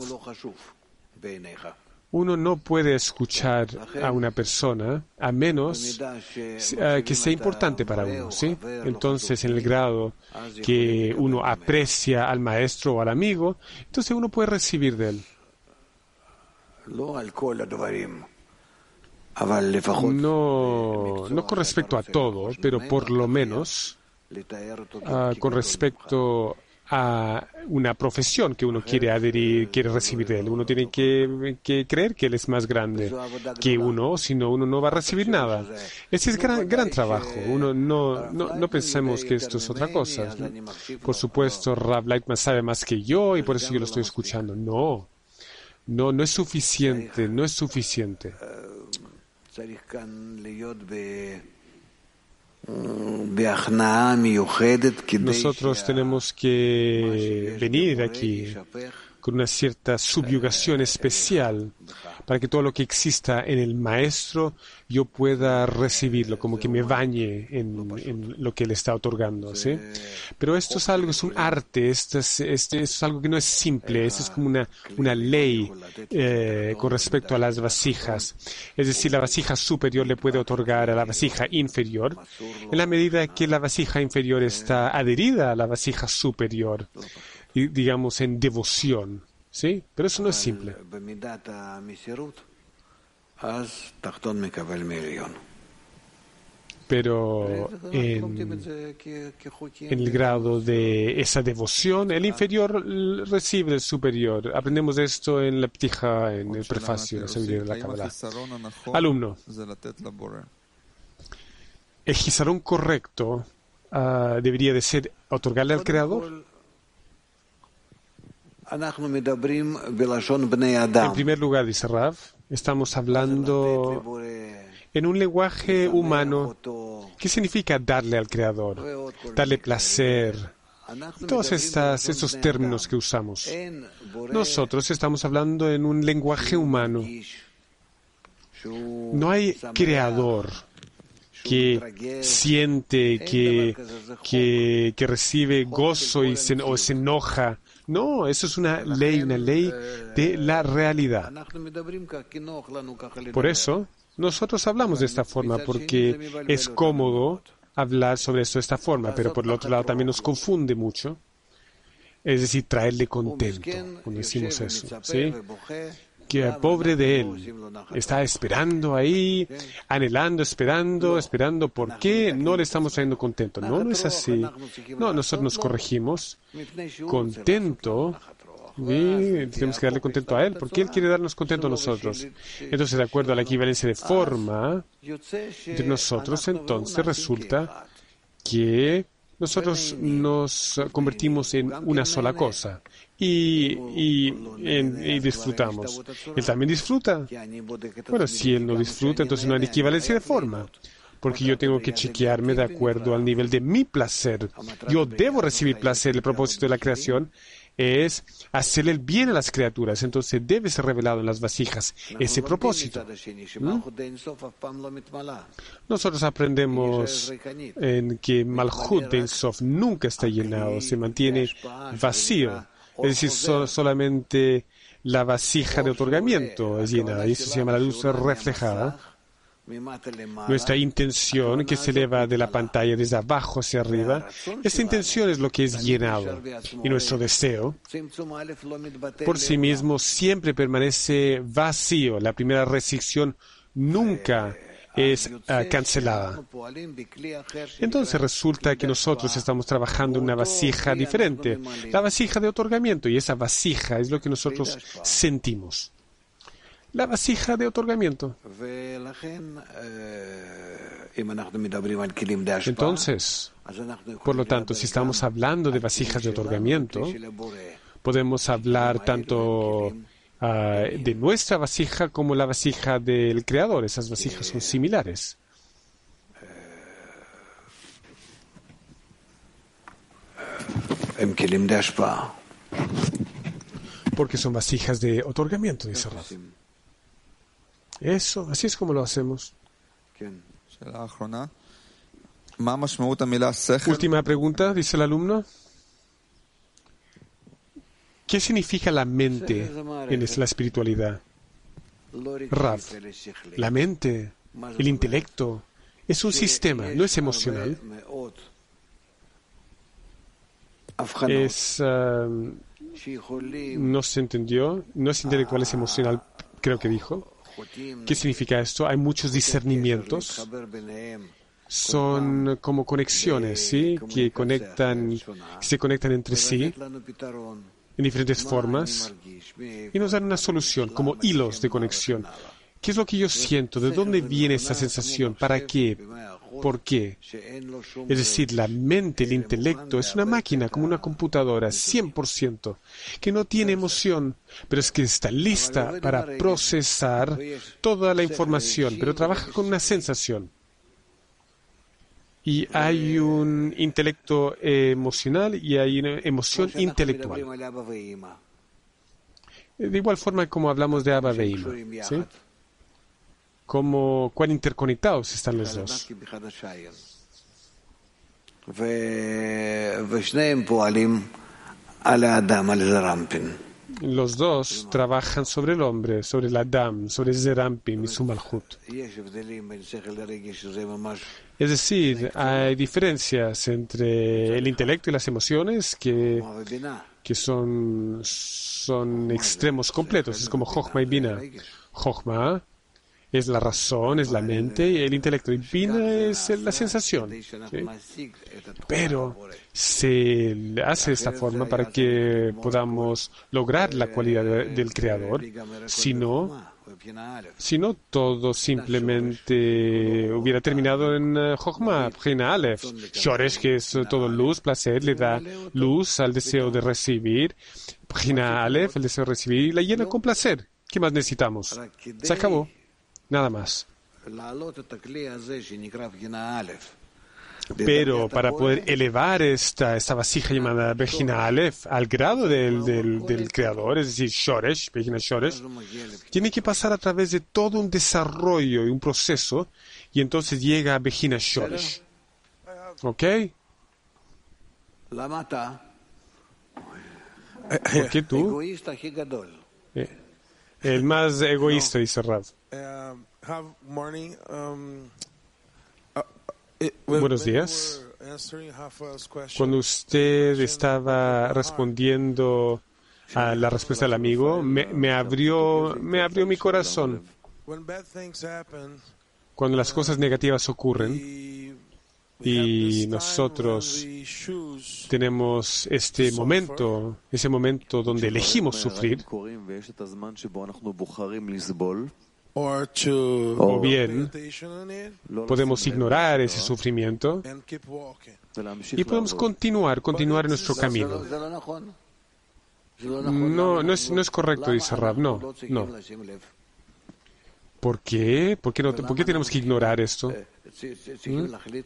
uno no puede escuchar a una persona a menos uh, que sea importante para uno, ¿sí? Entonces, en el grado que uno aprecia al maestro o al amigo, entonces uno puede recibir de él. No, no con respecto a todo, pero por lo menos Uh, con respecto a una profesión que uno quiere adherir, quiere recibir de él. Uno tiene que, que creer que él es más grande que uno, si no, uno no va a recibir nada. Ese es gran, gran trabajo. Uno no, no, no pensemos que esto es otra cosa. Por supuesto, Rav Lightman sabe más que yo y por eso yo lo estoy escuchando. No, no, no es suficiente, no es suficiente. Nosotros tenemos que venir aquí con una cierta subyugación especial para que todo lo que exista en el maestro yo pueda recibirlo, como que me bañe en, en lo que él está otorgando, ¿sí? Pero esto es algo, es un arte, esto es, esto es algo que no es simple, esto es como una, una ley eh, con respecto a las vasijas. Es decir, la vasija superior le puede otorgar a la vasija inferior en la medida que la vasija inferior está adherida a la vasija superior, y, digamos, en devoción, ¿sí? Pero eso no es simple. Pero en, en el grado de esa devoción, el inferior recibe del superior. Aprendemos esto en la ptija, en el prefacio, en la sabiduría de la Kabbalah. Alumno, el Jizarón correcto uh, debería de ser otorgarle al Creador. En primer lugar, dice Rav, estamos hablando en un lenguaje humano. ¿Qué significa darle al Creador? Darle placer. Todos estas, estos términos que usamos. Nosotros estamos hablando en un lenguaje humano. No hay Creador que siente, que, que, que recibe gozo y se, o se enoja. No, eso es una ley, una ley de la realidad. Por eso, nosotros hablamos de esta forma, porque es cómodo hablar sobre esto de esta forma, pero por el otro lado también nos confunde mucho. Es decir, traerle contento, cuando decimos eso, ¿sí? Que pobre de él, está esperando ahí, anhelando, esperando, esperando. ¿Por qué no le estamos trayendo contento? No, no es así. No, nosotros nos corregimos. Contento, y tenemos que darle contento a él, porque él quiere darnos contento a nosotros. Entonces, de acuerdo a la equivalencia de forma de nosotros, entonces resulta que nosotros nos convertimos en una sola cosa y, y, en, y disfrutamos. Él también disfruta. Bueno, si él no disfruta, entonces no hay equivalencia de forma, porque yo tengo que chequearme de acuerdo al nivel de mi placer. Yo debo recibir placer. El propósito de la creación es hacerle el bien a las criaturas. Entonces debe ser revelado en las vasijas ese propósito. ¿Mm? Nosotros aprendemos en que Malhut de Ein Sof nunca está llenado, se mantiene vacío. Es decir, so, solamente la vasija de otorgamiento es llenada. Y eso se llama la luz reflejada. Nuestra intención, que se eleva de la pantalla desde abajo hacia arriba, esta intención es lo que es llenado. Y nuestro deseo, por sí mismo, siempre permanece vacío. La primera restricción nunca es uh, cancelada. Entonces resulta que nosotros estamos trabajando en una vasija diferente, la vasija de otorgamiento, y esa vasija es lo que nosotros sentimos. La vasija de otorgamiento. Entonces, por lo tanto, si estamos hablando de vasijas de otorgamiento, podemos hablar tanto uh, de nuestra vasija como la vasija del Creador. Esas vasijas son similares. Porque son vasijas de otorgamiento, dice Rav. Eso, así es como lo hacemos. Última pregunta, dice el alumno. ¿Qué significa la mente en la espiritualidad? Rav, la mente, el intelecto, es un sistema, no es emocional. Es, uh, no se entendió, no es intelectual, es emocional, creo que dijo. ¿Qué significa esto? Hay muchos discernimientos. Son como conexiones, ¿sí? Que conectan, se conectan entre sí en diferentes formas y nos dan una solución, como hilos de conexión. ¿Qué es lo que yo siento? ¿De dónde viene esta sensación? ¿Para qué? ¿Por qué? Es decir, la mente, el intelecto, es una máquina, como una computadora, cien por ciento, que no tiene emoción, pero es que está lista para procesar toda la información, pero trabaja con una sensación. Y hay un intelecto emocional y hay una emoción intelectual. De igual forma como hablamos de Abba Veima, ¿sí? Como cuán interconectados están los dos. Los dos trabajan sobre el hombre, sobre el Adam, sobre el Zerampim y su Malhut. Es decir, hay diferencias entre el intelecto y las emociones que, que son, son extremos completos. Es como Jochma y Bina. Jochma es la razón, es la mente y el intelecto. Y Bina es la sensación. ¿Sí? Pero se hace de esta forma para que podamos lograr la cualidad de, del Creador. Si no, si no, todo simplemente hubiera terminado en uh, Jochma, Bchina Aleph. Shoresh, que es todo luz, placer, le da luz al deseo de recibir. Bchina Aleph, el deseo de recibir, y la llena con placer. ¿Qué más necesitamos? Se acabó. Nada más. Pero para poder elevar esta, esta vasija llamada Bechina Aleph al grado del, del, del Creador, es decir, Shoresh, Bechina Shoresh, tiene que pasar a través de todo un desarrollo y un proceso, y entonces llega a Bechina Shoresh. ¿Ok? ¿Por qué tú? Eh, el más egoísta, dice Rav. Buenos días. Cuando usted estaba respondiendo a la respuesta del amigo, me, me abrió, me abrió mi corazón. Cuando las cosas negativas ocurren y nosotros tenemos este momento, ese momento donde elegimos sufrir, o bien podemos ignorar ese sufrimiento y podemos continuar, continuar en nuestro camino. No, no es, no es correcto, dice Rav, no, no. ¿Por qué? ¿Por qué, no, ¿por qué tenemos que ignorar esto? ¿Mm?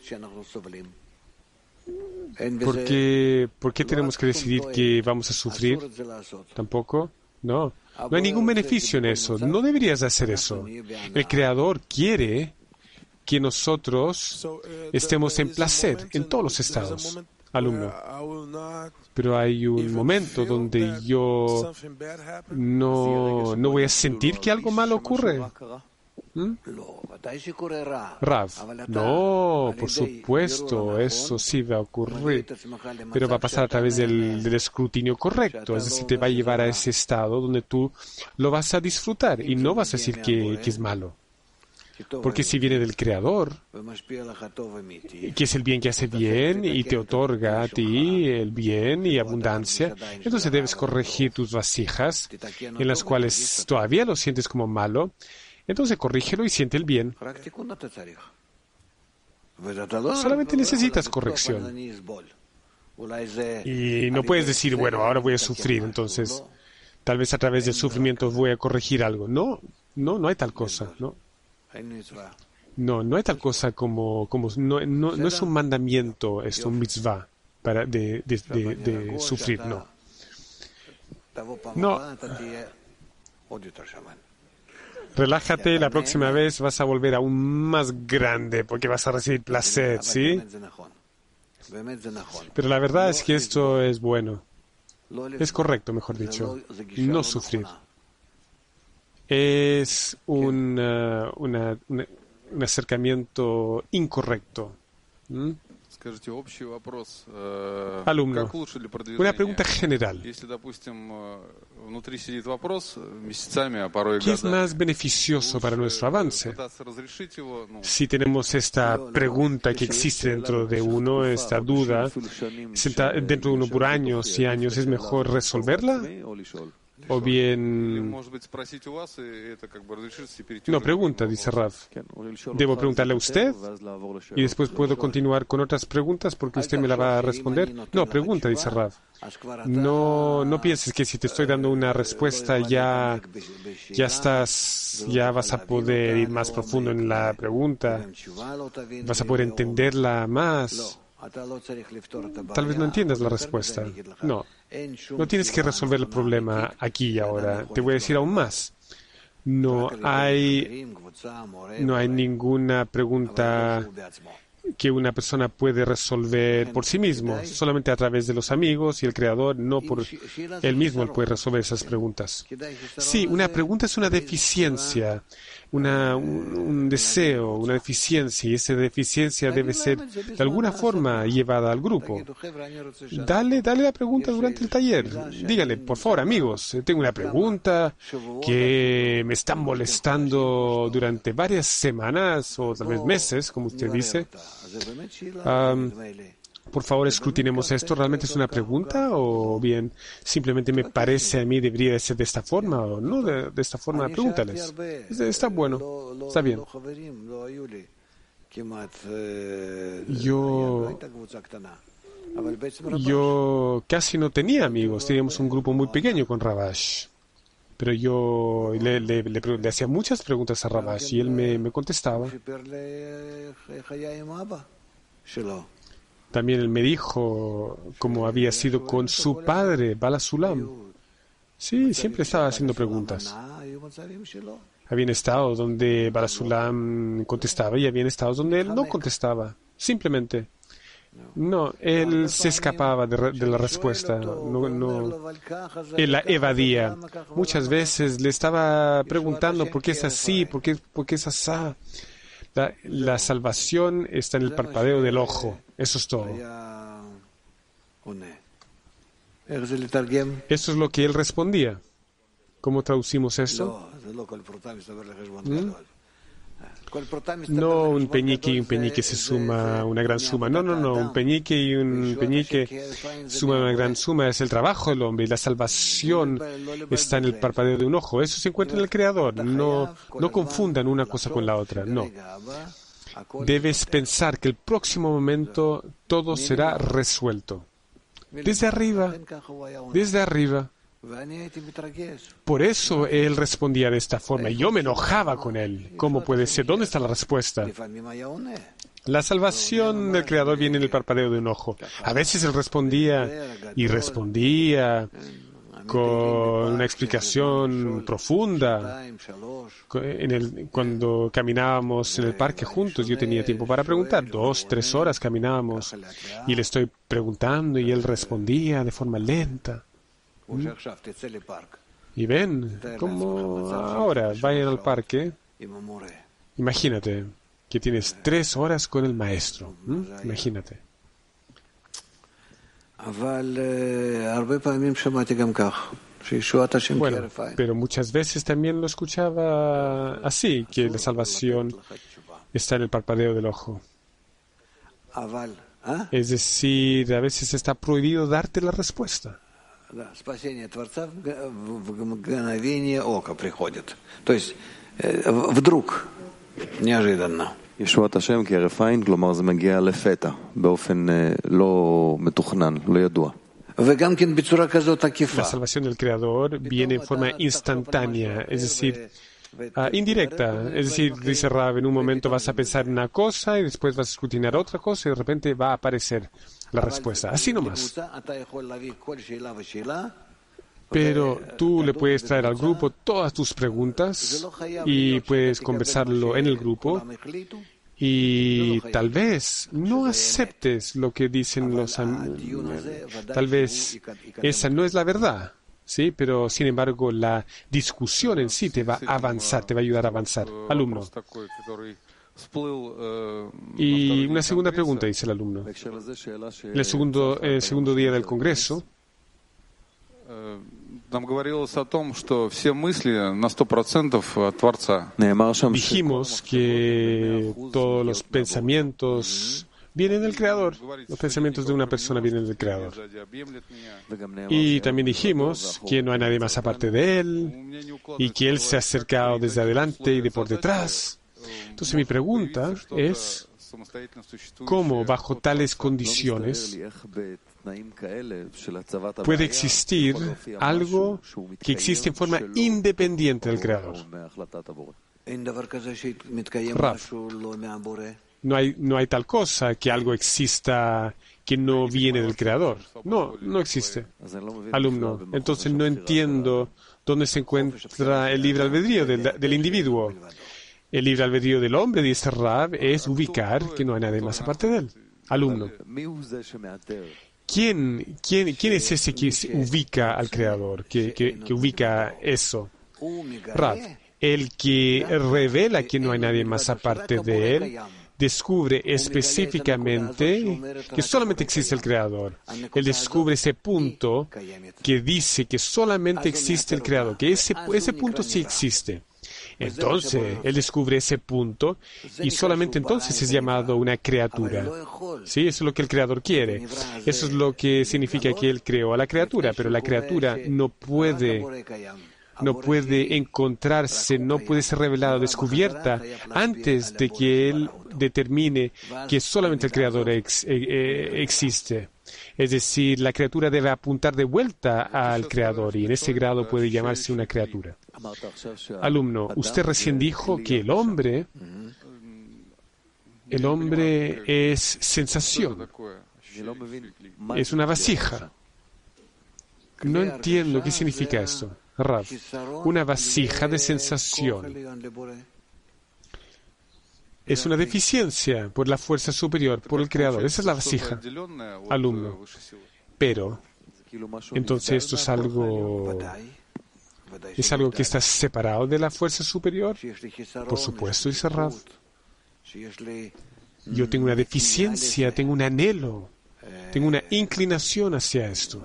¿Por qué, ¿Por qué tenemos que decidir que vamos a sufrir? ¿Tampoco? No. No hay ningún beneficio en eso. No deberías hacer eso. El Creador quiere que nosotros estemos en placer en todos los estados, alumno. Pero hay un momento donde yo no, no voy a sentir que algo malo ocurre. ¿Mm? Rav, no, por supuesto, eso sí va a ocurrir, pero va a pasar a través del, del escrutinio correcto, es decir, te va a llevar a ese estado donde tú lo vas a disfrutar y no vas a decir que, que es malo. Porque si viene del Creador, que es el bien que hace bien y te otorga a ti el bien y abundancia, entonces debes corregir tus vasijas en las cuales todavía lo sientes como malo. Entonces corrígelo y siente el bien. Solamente necesitas corrección. Y no puedes decir, bueno, ahora voy a sufrir, entonces tal vez a través del sufrimiento voy a corregir algo. No, no, no hay tal cosa. No, no, no hay tal cosa como, como no, no, no es un mandamiento, es un mitzvah para de, de, de, de sufrir, no. No. Relájate, la próxima vez vas a volver aún más grande porque vas a recibir placer, ¿sí? Pero la verdad es que esto es bueno. Es correcto, mejor dicho. No sufrir. Es un, uh, una, una, un acercamiento incorrecto. ¿Mm? Alumno, una pregunta general. ¿Qué es más beneficioso para nuestro avance? Si tenemos esta pregunta que existe dentro de uno, esta duda, dentro de uno por años y años, ¿es mejor resolverla? O bien... No, pregunta, dice Rav. ¿Debo preguntarle a usted? ¿Y después puedo continuar con otras preguntas porque usted me la va a responder? No, pregunta, dice Rav. No, no pienses que si te estoy dando una respuesta ya, ya estás, ya vas a poder ir más profundo en la pregunta. Vas a poder entenderla más. Tal vez no entiendas la respuesta. No, no tienes que resolver el problema aquí y ahora. Te voy a decir aún más. No hay, no hay ninguna pregunta que una persona puede resolver por sí mismo, solamente a través de los amigos y el Creador, no por él mismo, él puede resolver esas preguntas. Sí, una pregunta es una deficiencia, una, un, un deseo, una deficiencia, y esa deficiencia debe ser de alguna forma llevada al grupo. Dale, dale la pregunta durante el taller. Dígale, por favor, amigos, tengo una pregunta que me está molestando durante varias semanas o tal vez meses, como usted dice. Um, por favor, escrutinemos esto. ¿Realmente es una pregunta o bien simplemente me parece a mí debería ser de esta forma o no de, de esta forma? Pregúntales. Está bueno, está bien. Yo, yo casi no tenía amigos. Teníamos un grupo muy pequeño con Ravash. Pero yo le, le, le, le hacía muchas preguntas a Ravash y él me, me contestaba. También él me dijo cómo había sido con su padre, Bala Sulam. Sí, siempre estaba haciendo preguntas. Habían estados donde Bala Sulam contestaba y habían estados donde él no contestaba. Simplemente. No, él se escapaba de, de la respuesta, no, no, él la evadía. Muchas veces le estaba preguntando por qué es así, por qué, por qué es así. La, la salvación está en el parpadeo del ojo, eso es todo. Eso es lo que él respondía. ¿Cómo traducimos eso? ¿Mm? No un peñique y un peñique se suma una gran suma. No, no, no. Un peñique y un peñique suman una gran suma. Es el trabajo del hombre y la salvación está en el parpadeo de un ojo. Eso se encuentra en el Creador. No, no confundan una cosa con la otra. No. Debes pensar que el próximo momento todo será resuelto. Desde arriba. Desde arriba. Por eso él respondía de esta forma. Y yo me enojaba con él. ¿Cómo puede ser? ¿Dónde está la respuesta? La salvación del Creador viene en el parpadeo de un ojo. A veces él respondía y respondía con una explicación profunda. En el, cuando caminábamos en el parque juntos, yo tenía tiempo para preguntar. Dos, tres horas caminábamos y le estoy preguntando y él respondía de forma lenta. Y ven, como ahora vayan al parque, imagínate que tienes tres horas con el maestro. ¿Mm? Imagínate. Bueno, pero muchas veces también lo escuchaba así, que la salvación está en el parpadeo del ojo. Es decir, a veces está prohibido darte la respuesta. Спасение Творца в мгновение ока приходит. То есть вдруг, неожиданно. ישועת השם כהרף עין, כלומר זה מגיע לפתע, באופן לא מתוכנן, לא ידוע. La salvación del Creador viene en forma instantánea, es decir, uh, indirecta. Es decir, dice Rav, en un momento vas a pensar en una cosa y después vas a escrutinar otra cosa y de repente va a aparecer la respuesta. Así nomás. Pero tú le puedes traer al grupo todas tus preguntas y puedes conversarlo en el grupo y tal vez no aceptes lo que dicen los amigos. Tal vez esa no es la verdad, ¿sí? Pero sin embargo la discusión en sí te va a avanzar, te va a ayudar a avanzar. Alumno. Y una segunda pregunta, dice el alumno. En el segundo, el segundo día del Congreso, dijimos que todos los pensamientos vienen del Creador. Los pensamientos de una persona vienen del Creador. Y también dijimos que no hay nadie más aparte de Él y que Él se ha acercado desde adelante y de por detrás. Entonces mi pregunta es, ¿cómo bajo tales condiciones puede existir algo que existe en forma independiente del Creador? Rav, no hay, no hay tal cosa que algo exista que no viene del Creador. No, no existe. Alumno, entonces no entiendo dónde se encuentra el libre albedrío del, del individuo. El libre albedrío del hombre, dice Rav, es ubicar que no hay nadie más aparte de él. Alumno. ¿Quién, quién, quién es ese que ubica al Creador, que, que, que ubica eso? Rav, el que revela que no hay nadie más aparte de él, descubre específicamente que solamente existe el Creador. Él descubre ese punto que dice que solamente existe el Creador, que ese, ese punto sí existe. Entonces, él descubre ese punto y solamente entonces es llamado una criatura. ¿Sí? Eso es lo que el Creador quiere. Eso es lo que significa que él creó a la criatura, pero la criatura no puede, no puede encontrarse, no puede ser revelada o descubierta antes de que él determine que solamente el Creador ex, eh, existe. Es decir, la criatura debe apuntar de vuelta al Creador y en ese grado puede llamarse una criatura. Alumno, usted recién dijo que el hombre, el hombre es sensación, es una vasija. No entiendo qué significa eso, Rav. Una vasija de sensación. Es una deficiencia por la fuerza superior, por el Creador. Esa es la vasija, alumno. Pero, entonces esto es algo, es algo que está separado de la fuerza superior. Por supuesto, dice Rav. Yo tengo una deficiencia, tengo un anhelo, tengo una inclinación hacia esto.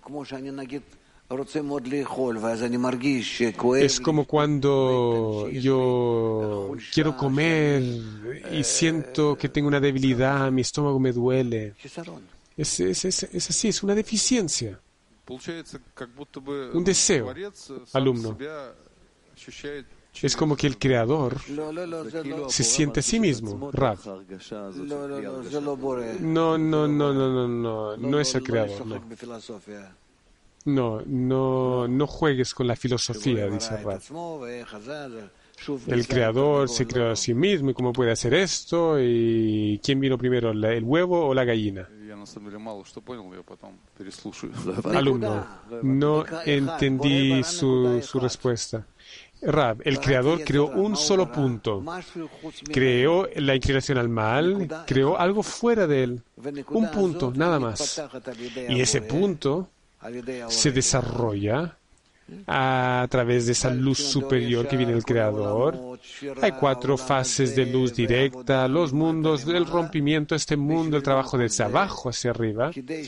Es como cuando yo quiero comer y siento que tengo una debilidad, mi estómago me duele. Es, es, es, es así, es una deficiencia. Un deseo, alumno. Es como que el Creador se siente a sí mismo, Rav. No, no, no, no, no, no, no es el Creador, no. No, no, no juegues con la filosofía, dice Rav. El Creador se creó a sí mismo y cómo puede hacer esto y quién vino primero, el huevo o la gallina. Alumno, no entendí su, su respuesta. Rav, el Creador creó un solo punto. Creó la inclinación al mal, creó algo fuera de él. Un punto, nada más. Y ese punto se desarrolla a través de esa luz superior que viene del Creador. Hay cuatro fases de luz directa, los mundos, el rompimiento de este mundo, el trabajo desde abajo hacia arriba.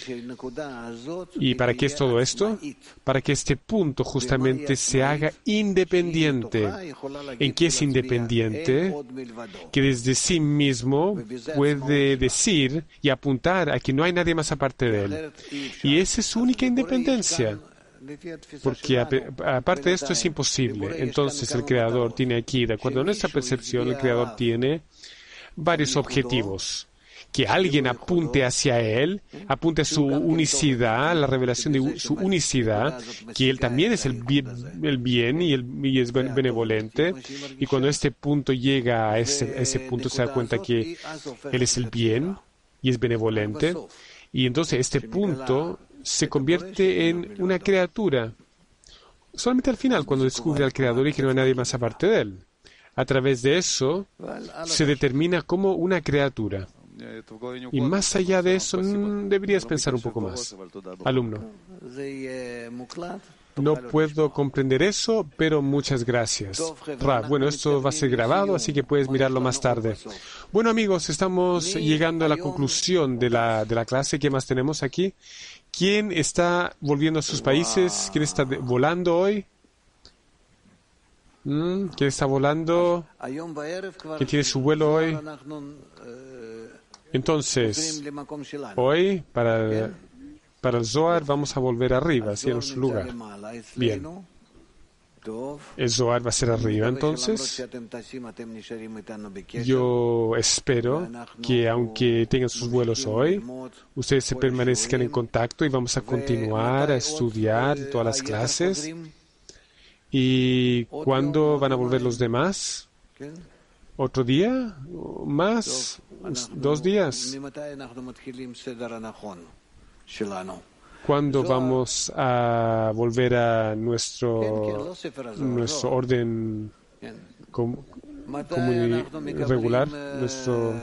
¿Y para qué es todo esto? Para que este punto justamente se haga independiente. ¿En qué es independiente? Que desde sí mismo puede decir y apuntar a que no hay nadie más aparte de él. Y esa es su única independencia. Porque aparte de esto es imposible. Entonces el Creador tiene aquí, de acuerdo a nuestra percepción, el Creador tiene varios objetivos. Que alguien apunte hacia Él, apunte a su unicidad, la revelación de su unicidad, que Él también es el bien, el bien y, el, y es benevolente. Y cuando este punto llega a ese, a ese punto se da cuenta que Él es el bien y es benevolente. Y entonces este punto se convierte en una criatura. Solamente al final, cuando descubre al Creador y que no hay nadie más aparte de Él. A través de eso, se determina como una criatura. Y más allá de eso, deberías pensar un poco más. Alumno. No puedo comprender eso, pero muchas gracias. Rav, bueno, esto va a ser grabado, así que puedes mirarlo más tarde. Bueno, amigos, estamos llegando a la conclusión de la, de la clase. ¿Qué más tenemos aquí? ¿Quién está volviendo a sus países? ¿Quién está de, volando hoy? ¿Mm? ¿Quién está volando? ¿Quién tiene su vuelo hoy? Entonces, hoy, para, para el Zohar, vamos a volver arriba, hacia nuestro lugar. Bien. El Zohar va a ser arriba, entonces. Yo espero que, aunque tengan sus vuelos hoy, ustedes se permanezcan en contacto y vamos a continuar a estudiar todas las clases. ¿Y cuándo van a volver los demás? ¿Otro día? ¿Más? ¿Dos días? ¿Cuándo vamos a volver a nuestro, nuestro orden, común y regular, nuestro,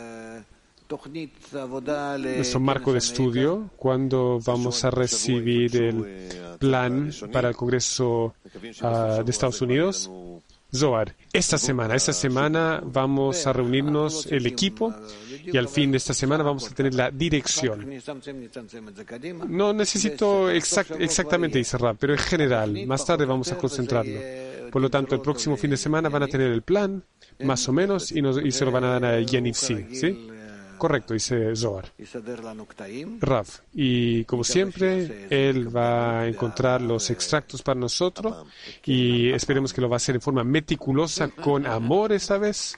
nuestro marco de estudio, cuándo vamos a recibir el plan para el Congreso uh, de Estados Unidos. Zohar, esta semana, esta semana vamos a reunirnos el equipo y al fin de esta semana vamos a tener la dirección. No necesito exact, exactamente, dice Rab, pero en general, más tarde vamos a concentrarlo. Por lo tanto, el próximo fin de semana van a tener el plan, más o menos, y, nos, y se lo van a dar a Yaniv Sí, ¿sí? Correcto, dice Zohar. Rav, y como siempre, él va a encontrar los extractos para nosotros y esperemos que lo va a hacer en forma meticulosa, con amor esta vez.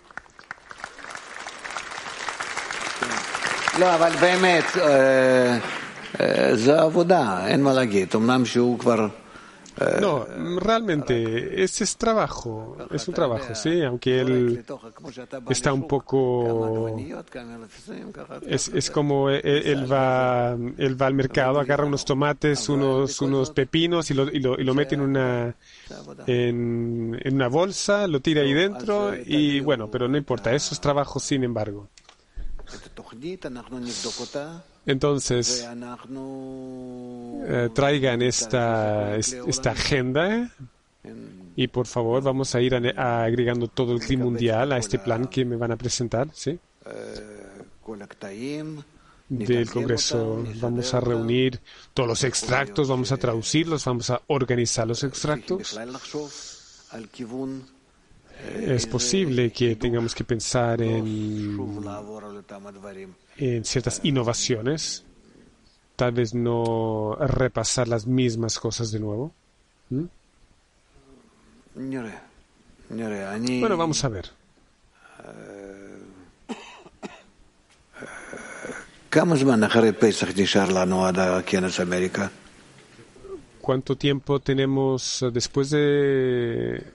לא, אבל באמת, זו עבודה, אין מה להגיד. אמנם שהוא כבר... No, realmente ese es trabajo, es un trabajo, sí, aunque él está un poco, es, es como él, él va, él va al mercado, agarra unos tomates, unos, unos pepinos y lo, y lo, y lo mete en una, en, en una bolsa, lo tira ahí dentro y bueno, pero no importa, eso es trabajo sin embargo. Entonces, eh, traigan esta, esta agenda eh, y por favor vamos a ir a, a agregando todo el clima mundial a este plan que me van a presentar, ¿sí? Del Congreso. Vamos a reunir todos los extractos, vamos a traducirlos, vamos a organizar los extractos. Es posible que tengamos que pensar en, en ciertas innovaciones, tal vez no repasar las mismas cosas de nuevo. ¿Mm? Bueno, vamos a ver. ¿Cuánto tiempo tenemos después de...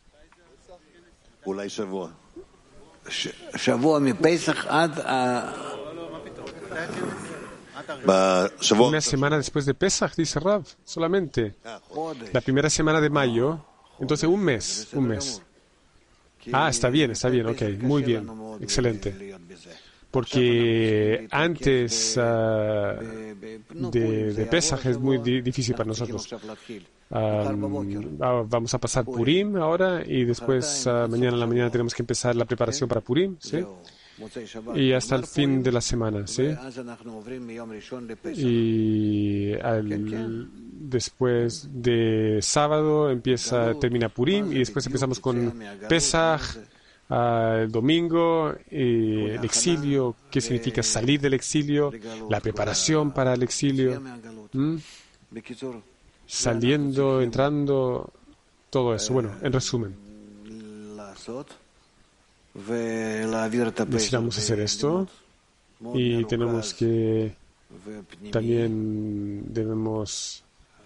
Una semana después de Pesach, dice Rav, solamente. La primera semana de mayo, entonces un mes, un mes. Ah, está bien, está bien, ok, muy bien, excelente. Porque antes uh, de, de Pesach es muy di- difícil para nosotros. Um, vamos a pasar Purim ahora y después uh, mañana en la mañana tenemos que empezar la preparación para Purim, ¿sí? Y hasta el fin de la semana, ¿sí? Y al, después de sábado empieza, termina Purim y después empezamos con Pesach. Uh, el domingo, eh, el exilio, qué significa salir del exilio, la preparación para el exilio, ¿Mm? saliendo, entrando, todo eso. Bueno, en resumen, necesitamos hacer esto y tenemos que también debemos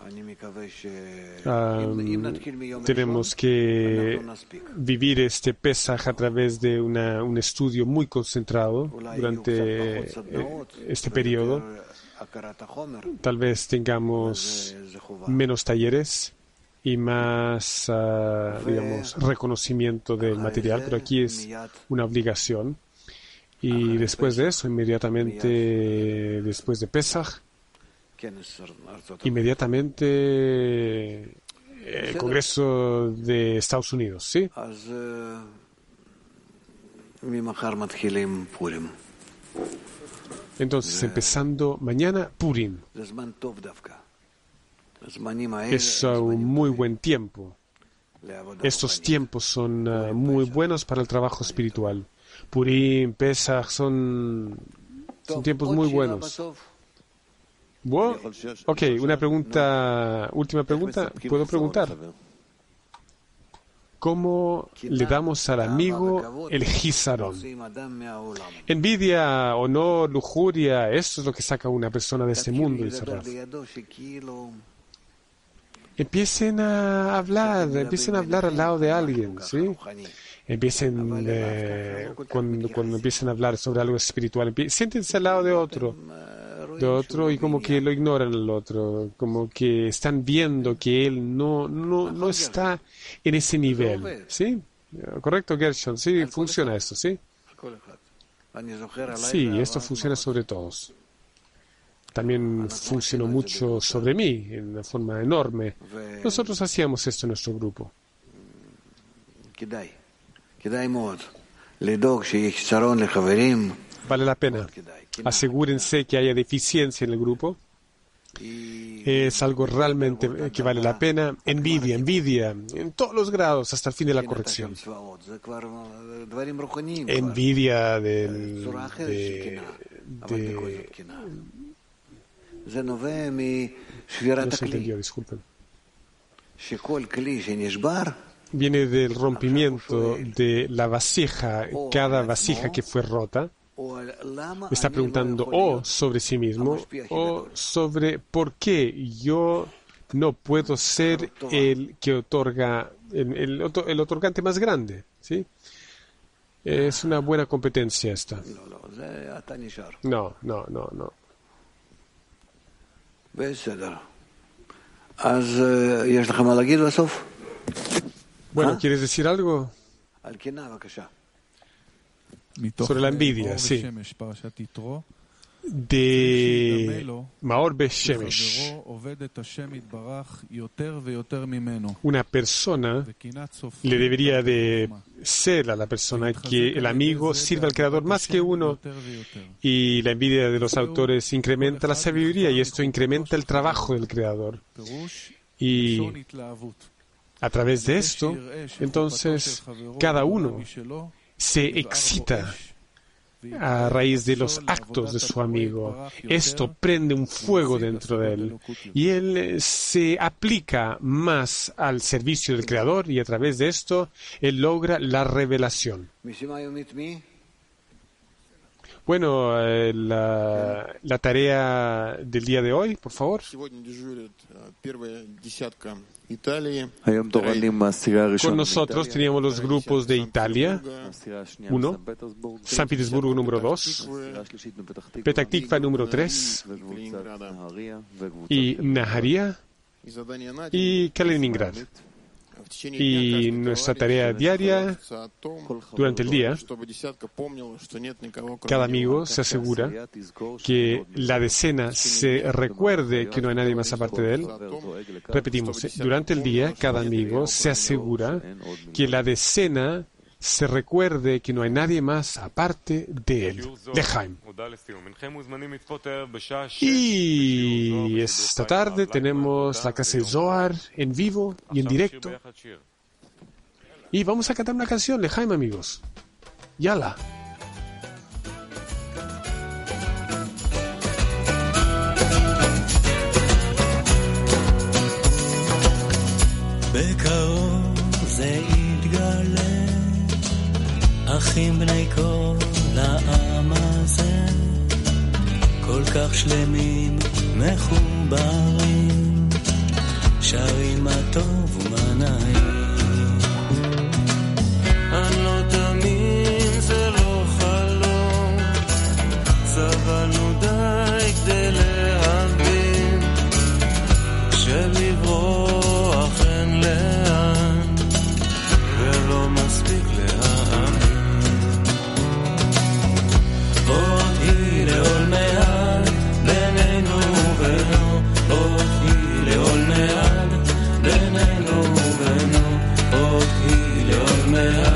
Um, tenemos que vivir este Pesaj a través de una, un estudio muy concentrado durante este periodo. Tal vez tengamos menos talleres y más, uh, digamos, reconocimiento del material, pero aquí es una obligación. Y después de eso, inmediatamente después de Pesaj, inmediatamente el Congreso de Estados Unidos, ¿sí? Entonces, empezando mañana, Purim. Es un muy buen tiempo. Estos tiempos son uh, muy buenos para el trabajo espiritual. Purim, Pesach, son, son tiempos muy buenos. Bueno, ok, una pregunta, última pregunta, ¿puedo preguntar? ¿Cómo le damos al amigo el Hizarón? Envidia, honor, lujuria, eso es lo que saca a una persona de este mundo, dice Rav. Empiecen a hablar, empiecen a hablar al lado de alguien, ¿sí? Empiecen, eh, cuando, cuando empiecen a hablar sobre algo espiritual, siéntense al lado de otro. de otro y como que lo ignoran al otro, como que están viendo que él no, no, no está en ese nivel, ¿sí? ¿Correcto, Gershon? Sí, funciona esto, ¿sí? Sí, esto funciona sobre todos. También funcionó mucho sobre mí, en una forma enorme. Nosotros hacíamos esto en nuestro grupo. Vale la pena. Asegúrense que haya deficiencia en el grupo. Es algo realmente que vale la pena. Envidia, envidia, en todos los grados, hasta el fin de la corrección. Envidia del, de, de, no se entendió, disculpen. Viene del rompimiento de la vasija, cada vasija que fue rota. Me está preguntando o sobre sí mismo o sobre por qué yo no puedo ser el que otorga, el, el, el otorgante más grande, ¿sí? Es una buena competencia esta. No, no, no, no. Bueno, ¿quieres decir algo? Sobre la envidia, sí. De Maor Beshemesh. Una persona le debería de ser a la persona que el amigo sirva al Creador más que uno, y la envidia de los autores incrementa la sabiduría y esto incrementa el trabajo del Creador. Y a través de esto, entonces, cada uno se excita a raíz de los actos de su amigo. Esto prende un fuego dentro de él y él se aplica más al servicio del Creador y a través de esto él logra la revelación. Bueno, eh, la, la tarea del día de hoy, por favor. Con nosotros teníamos los grupos de Italia, uno, San Petersburgo número dos, Petah Tikva número tres, y Naharia y Kaliningrad. Y nuestra tarea diaria durante el día, cada amigo se asegura que la decena se recuerde que no hay nadie más aparte de él. Repetimos, durante el día cada amigo se asegura que la decena se recuerde que no hay nadie más aparte de él. Lejaim. Y esta tarde tenemos la clase de Zohar en vivo y en directo. Y vamos a cantar una canción, Lejaim, amigos. Yala. אחים בני כל העם הזה, כל כך שלמים, מחוברים, שרים מה טוב ומה נעים. אני לא תאמין, זה לא חלום, סבלנו די כדי להבין, שלברוח אין לאן, ולא מספיק לאן. לעול מעט בינינו ובינו, עוד היא לעול מעט בינינו ובינו, עוד היא לעול מעט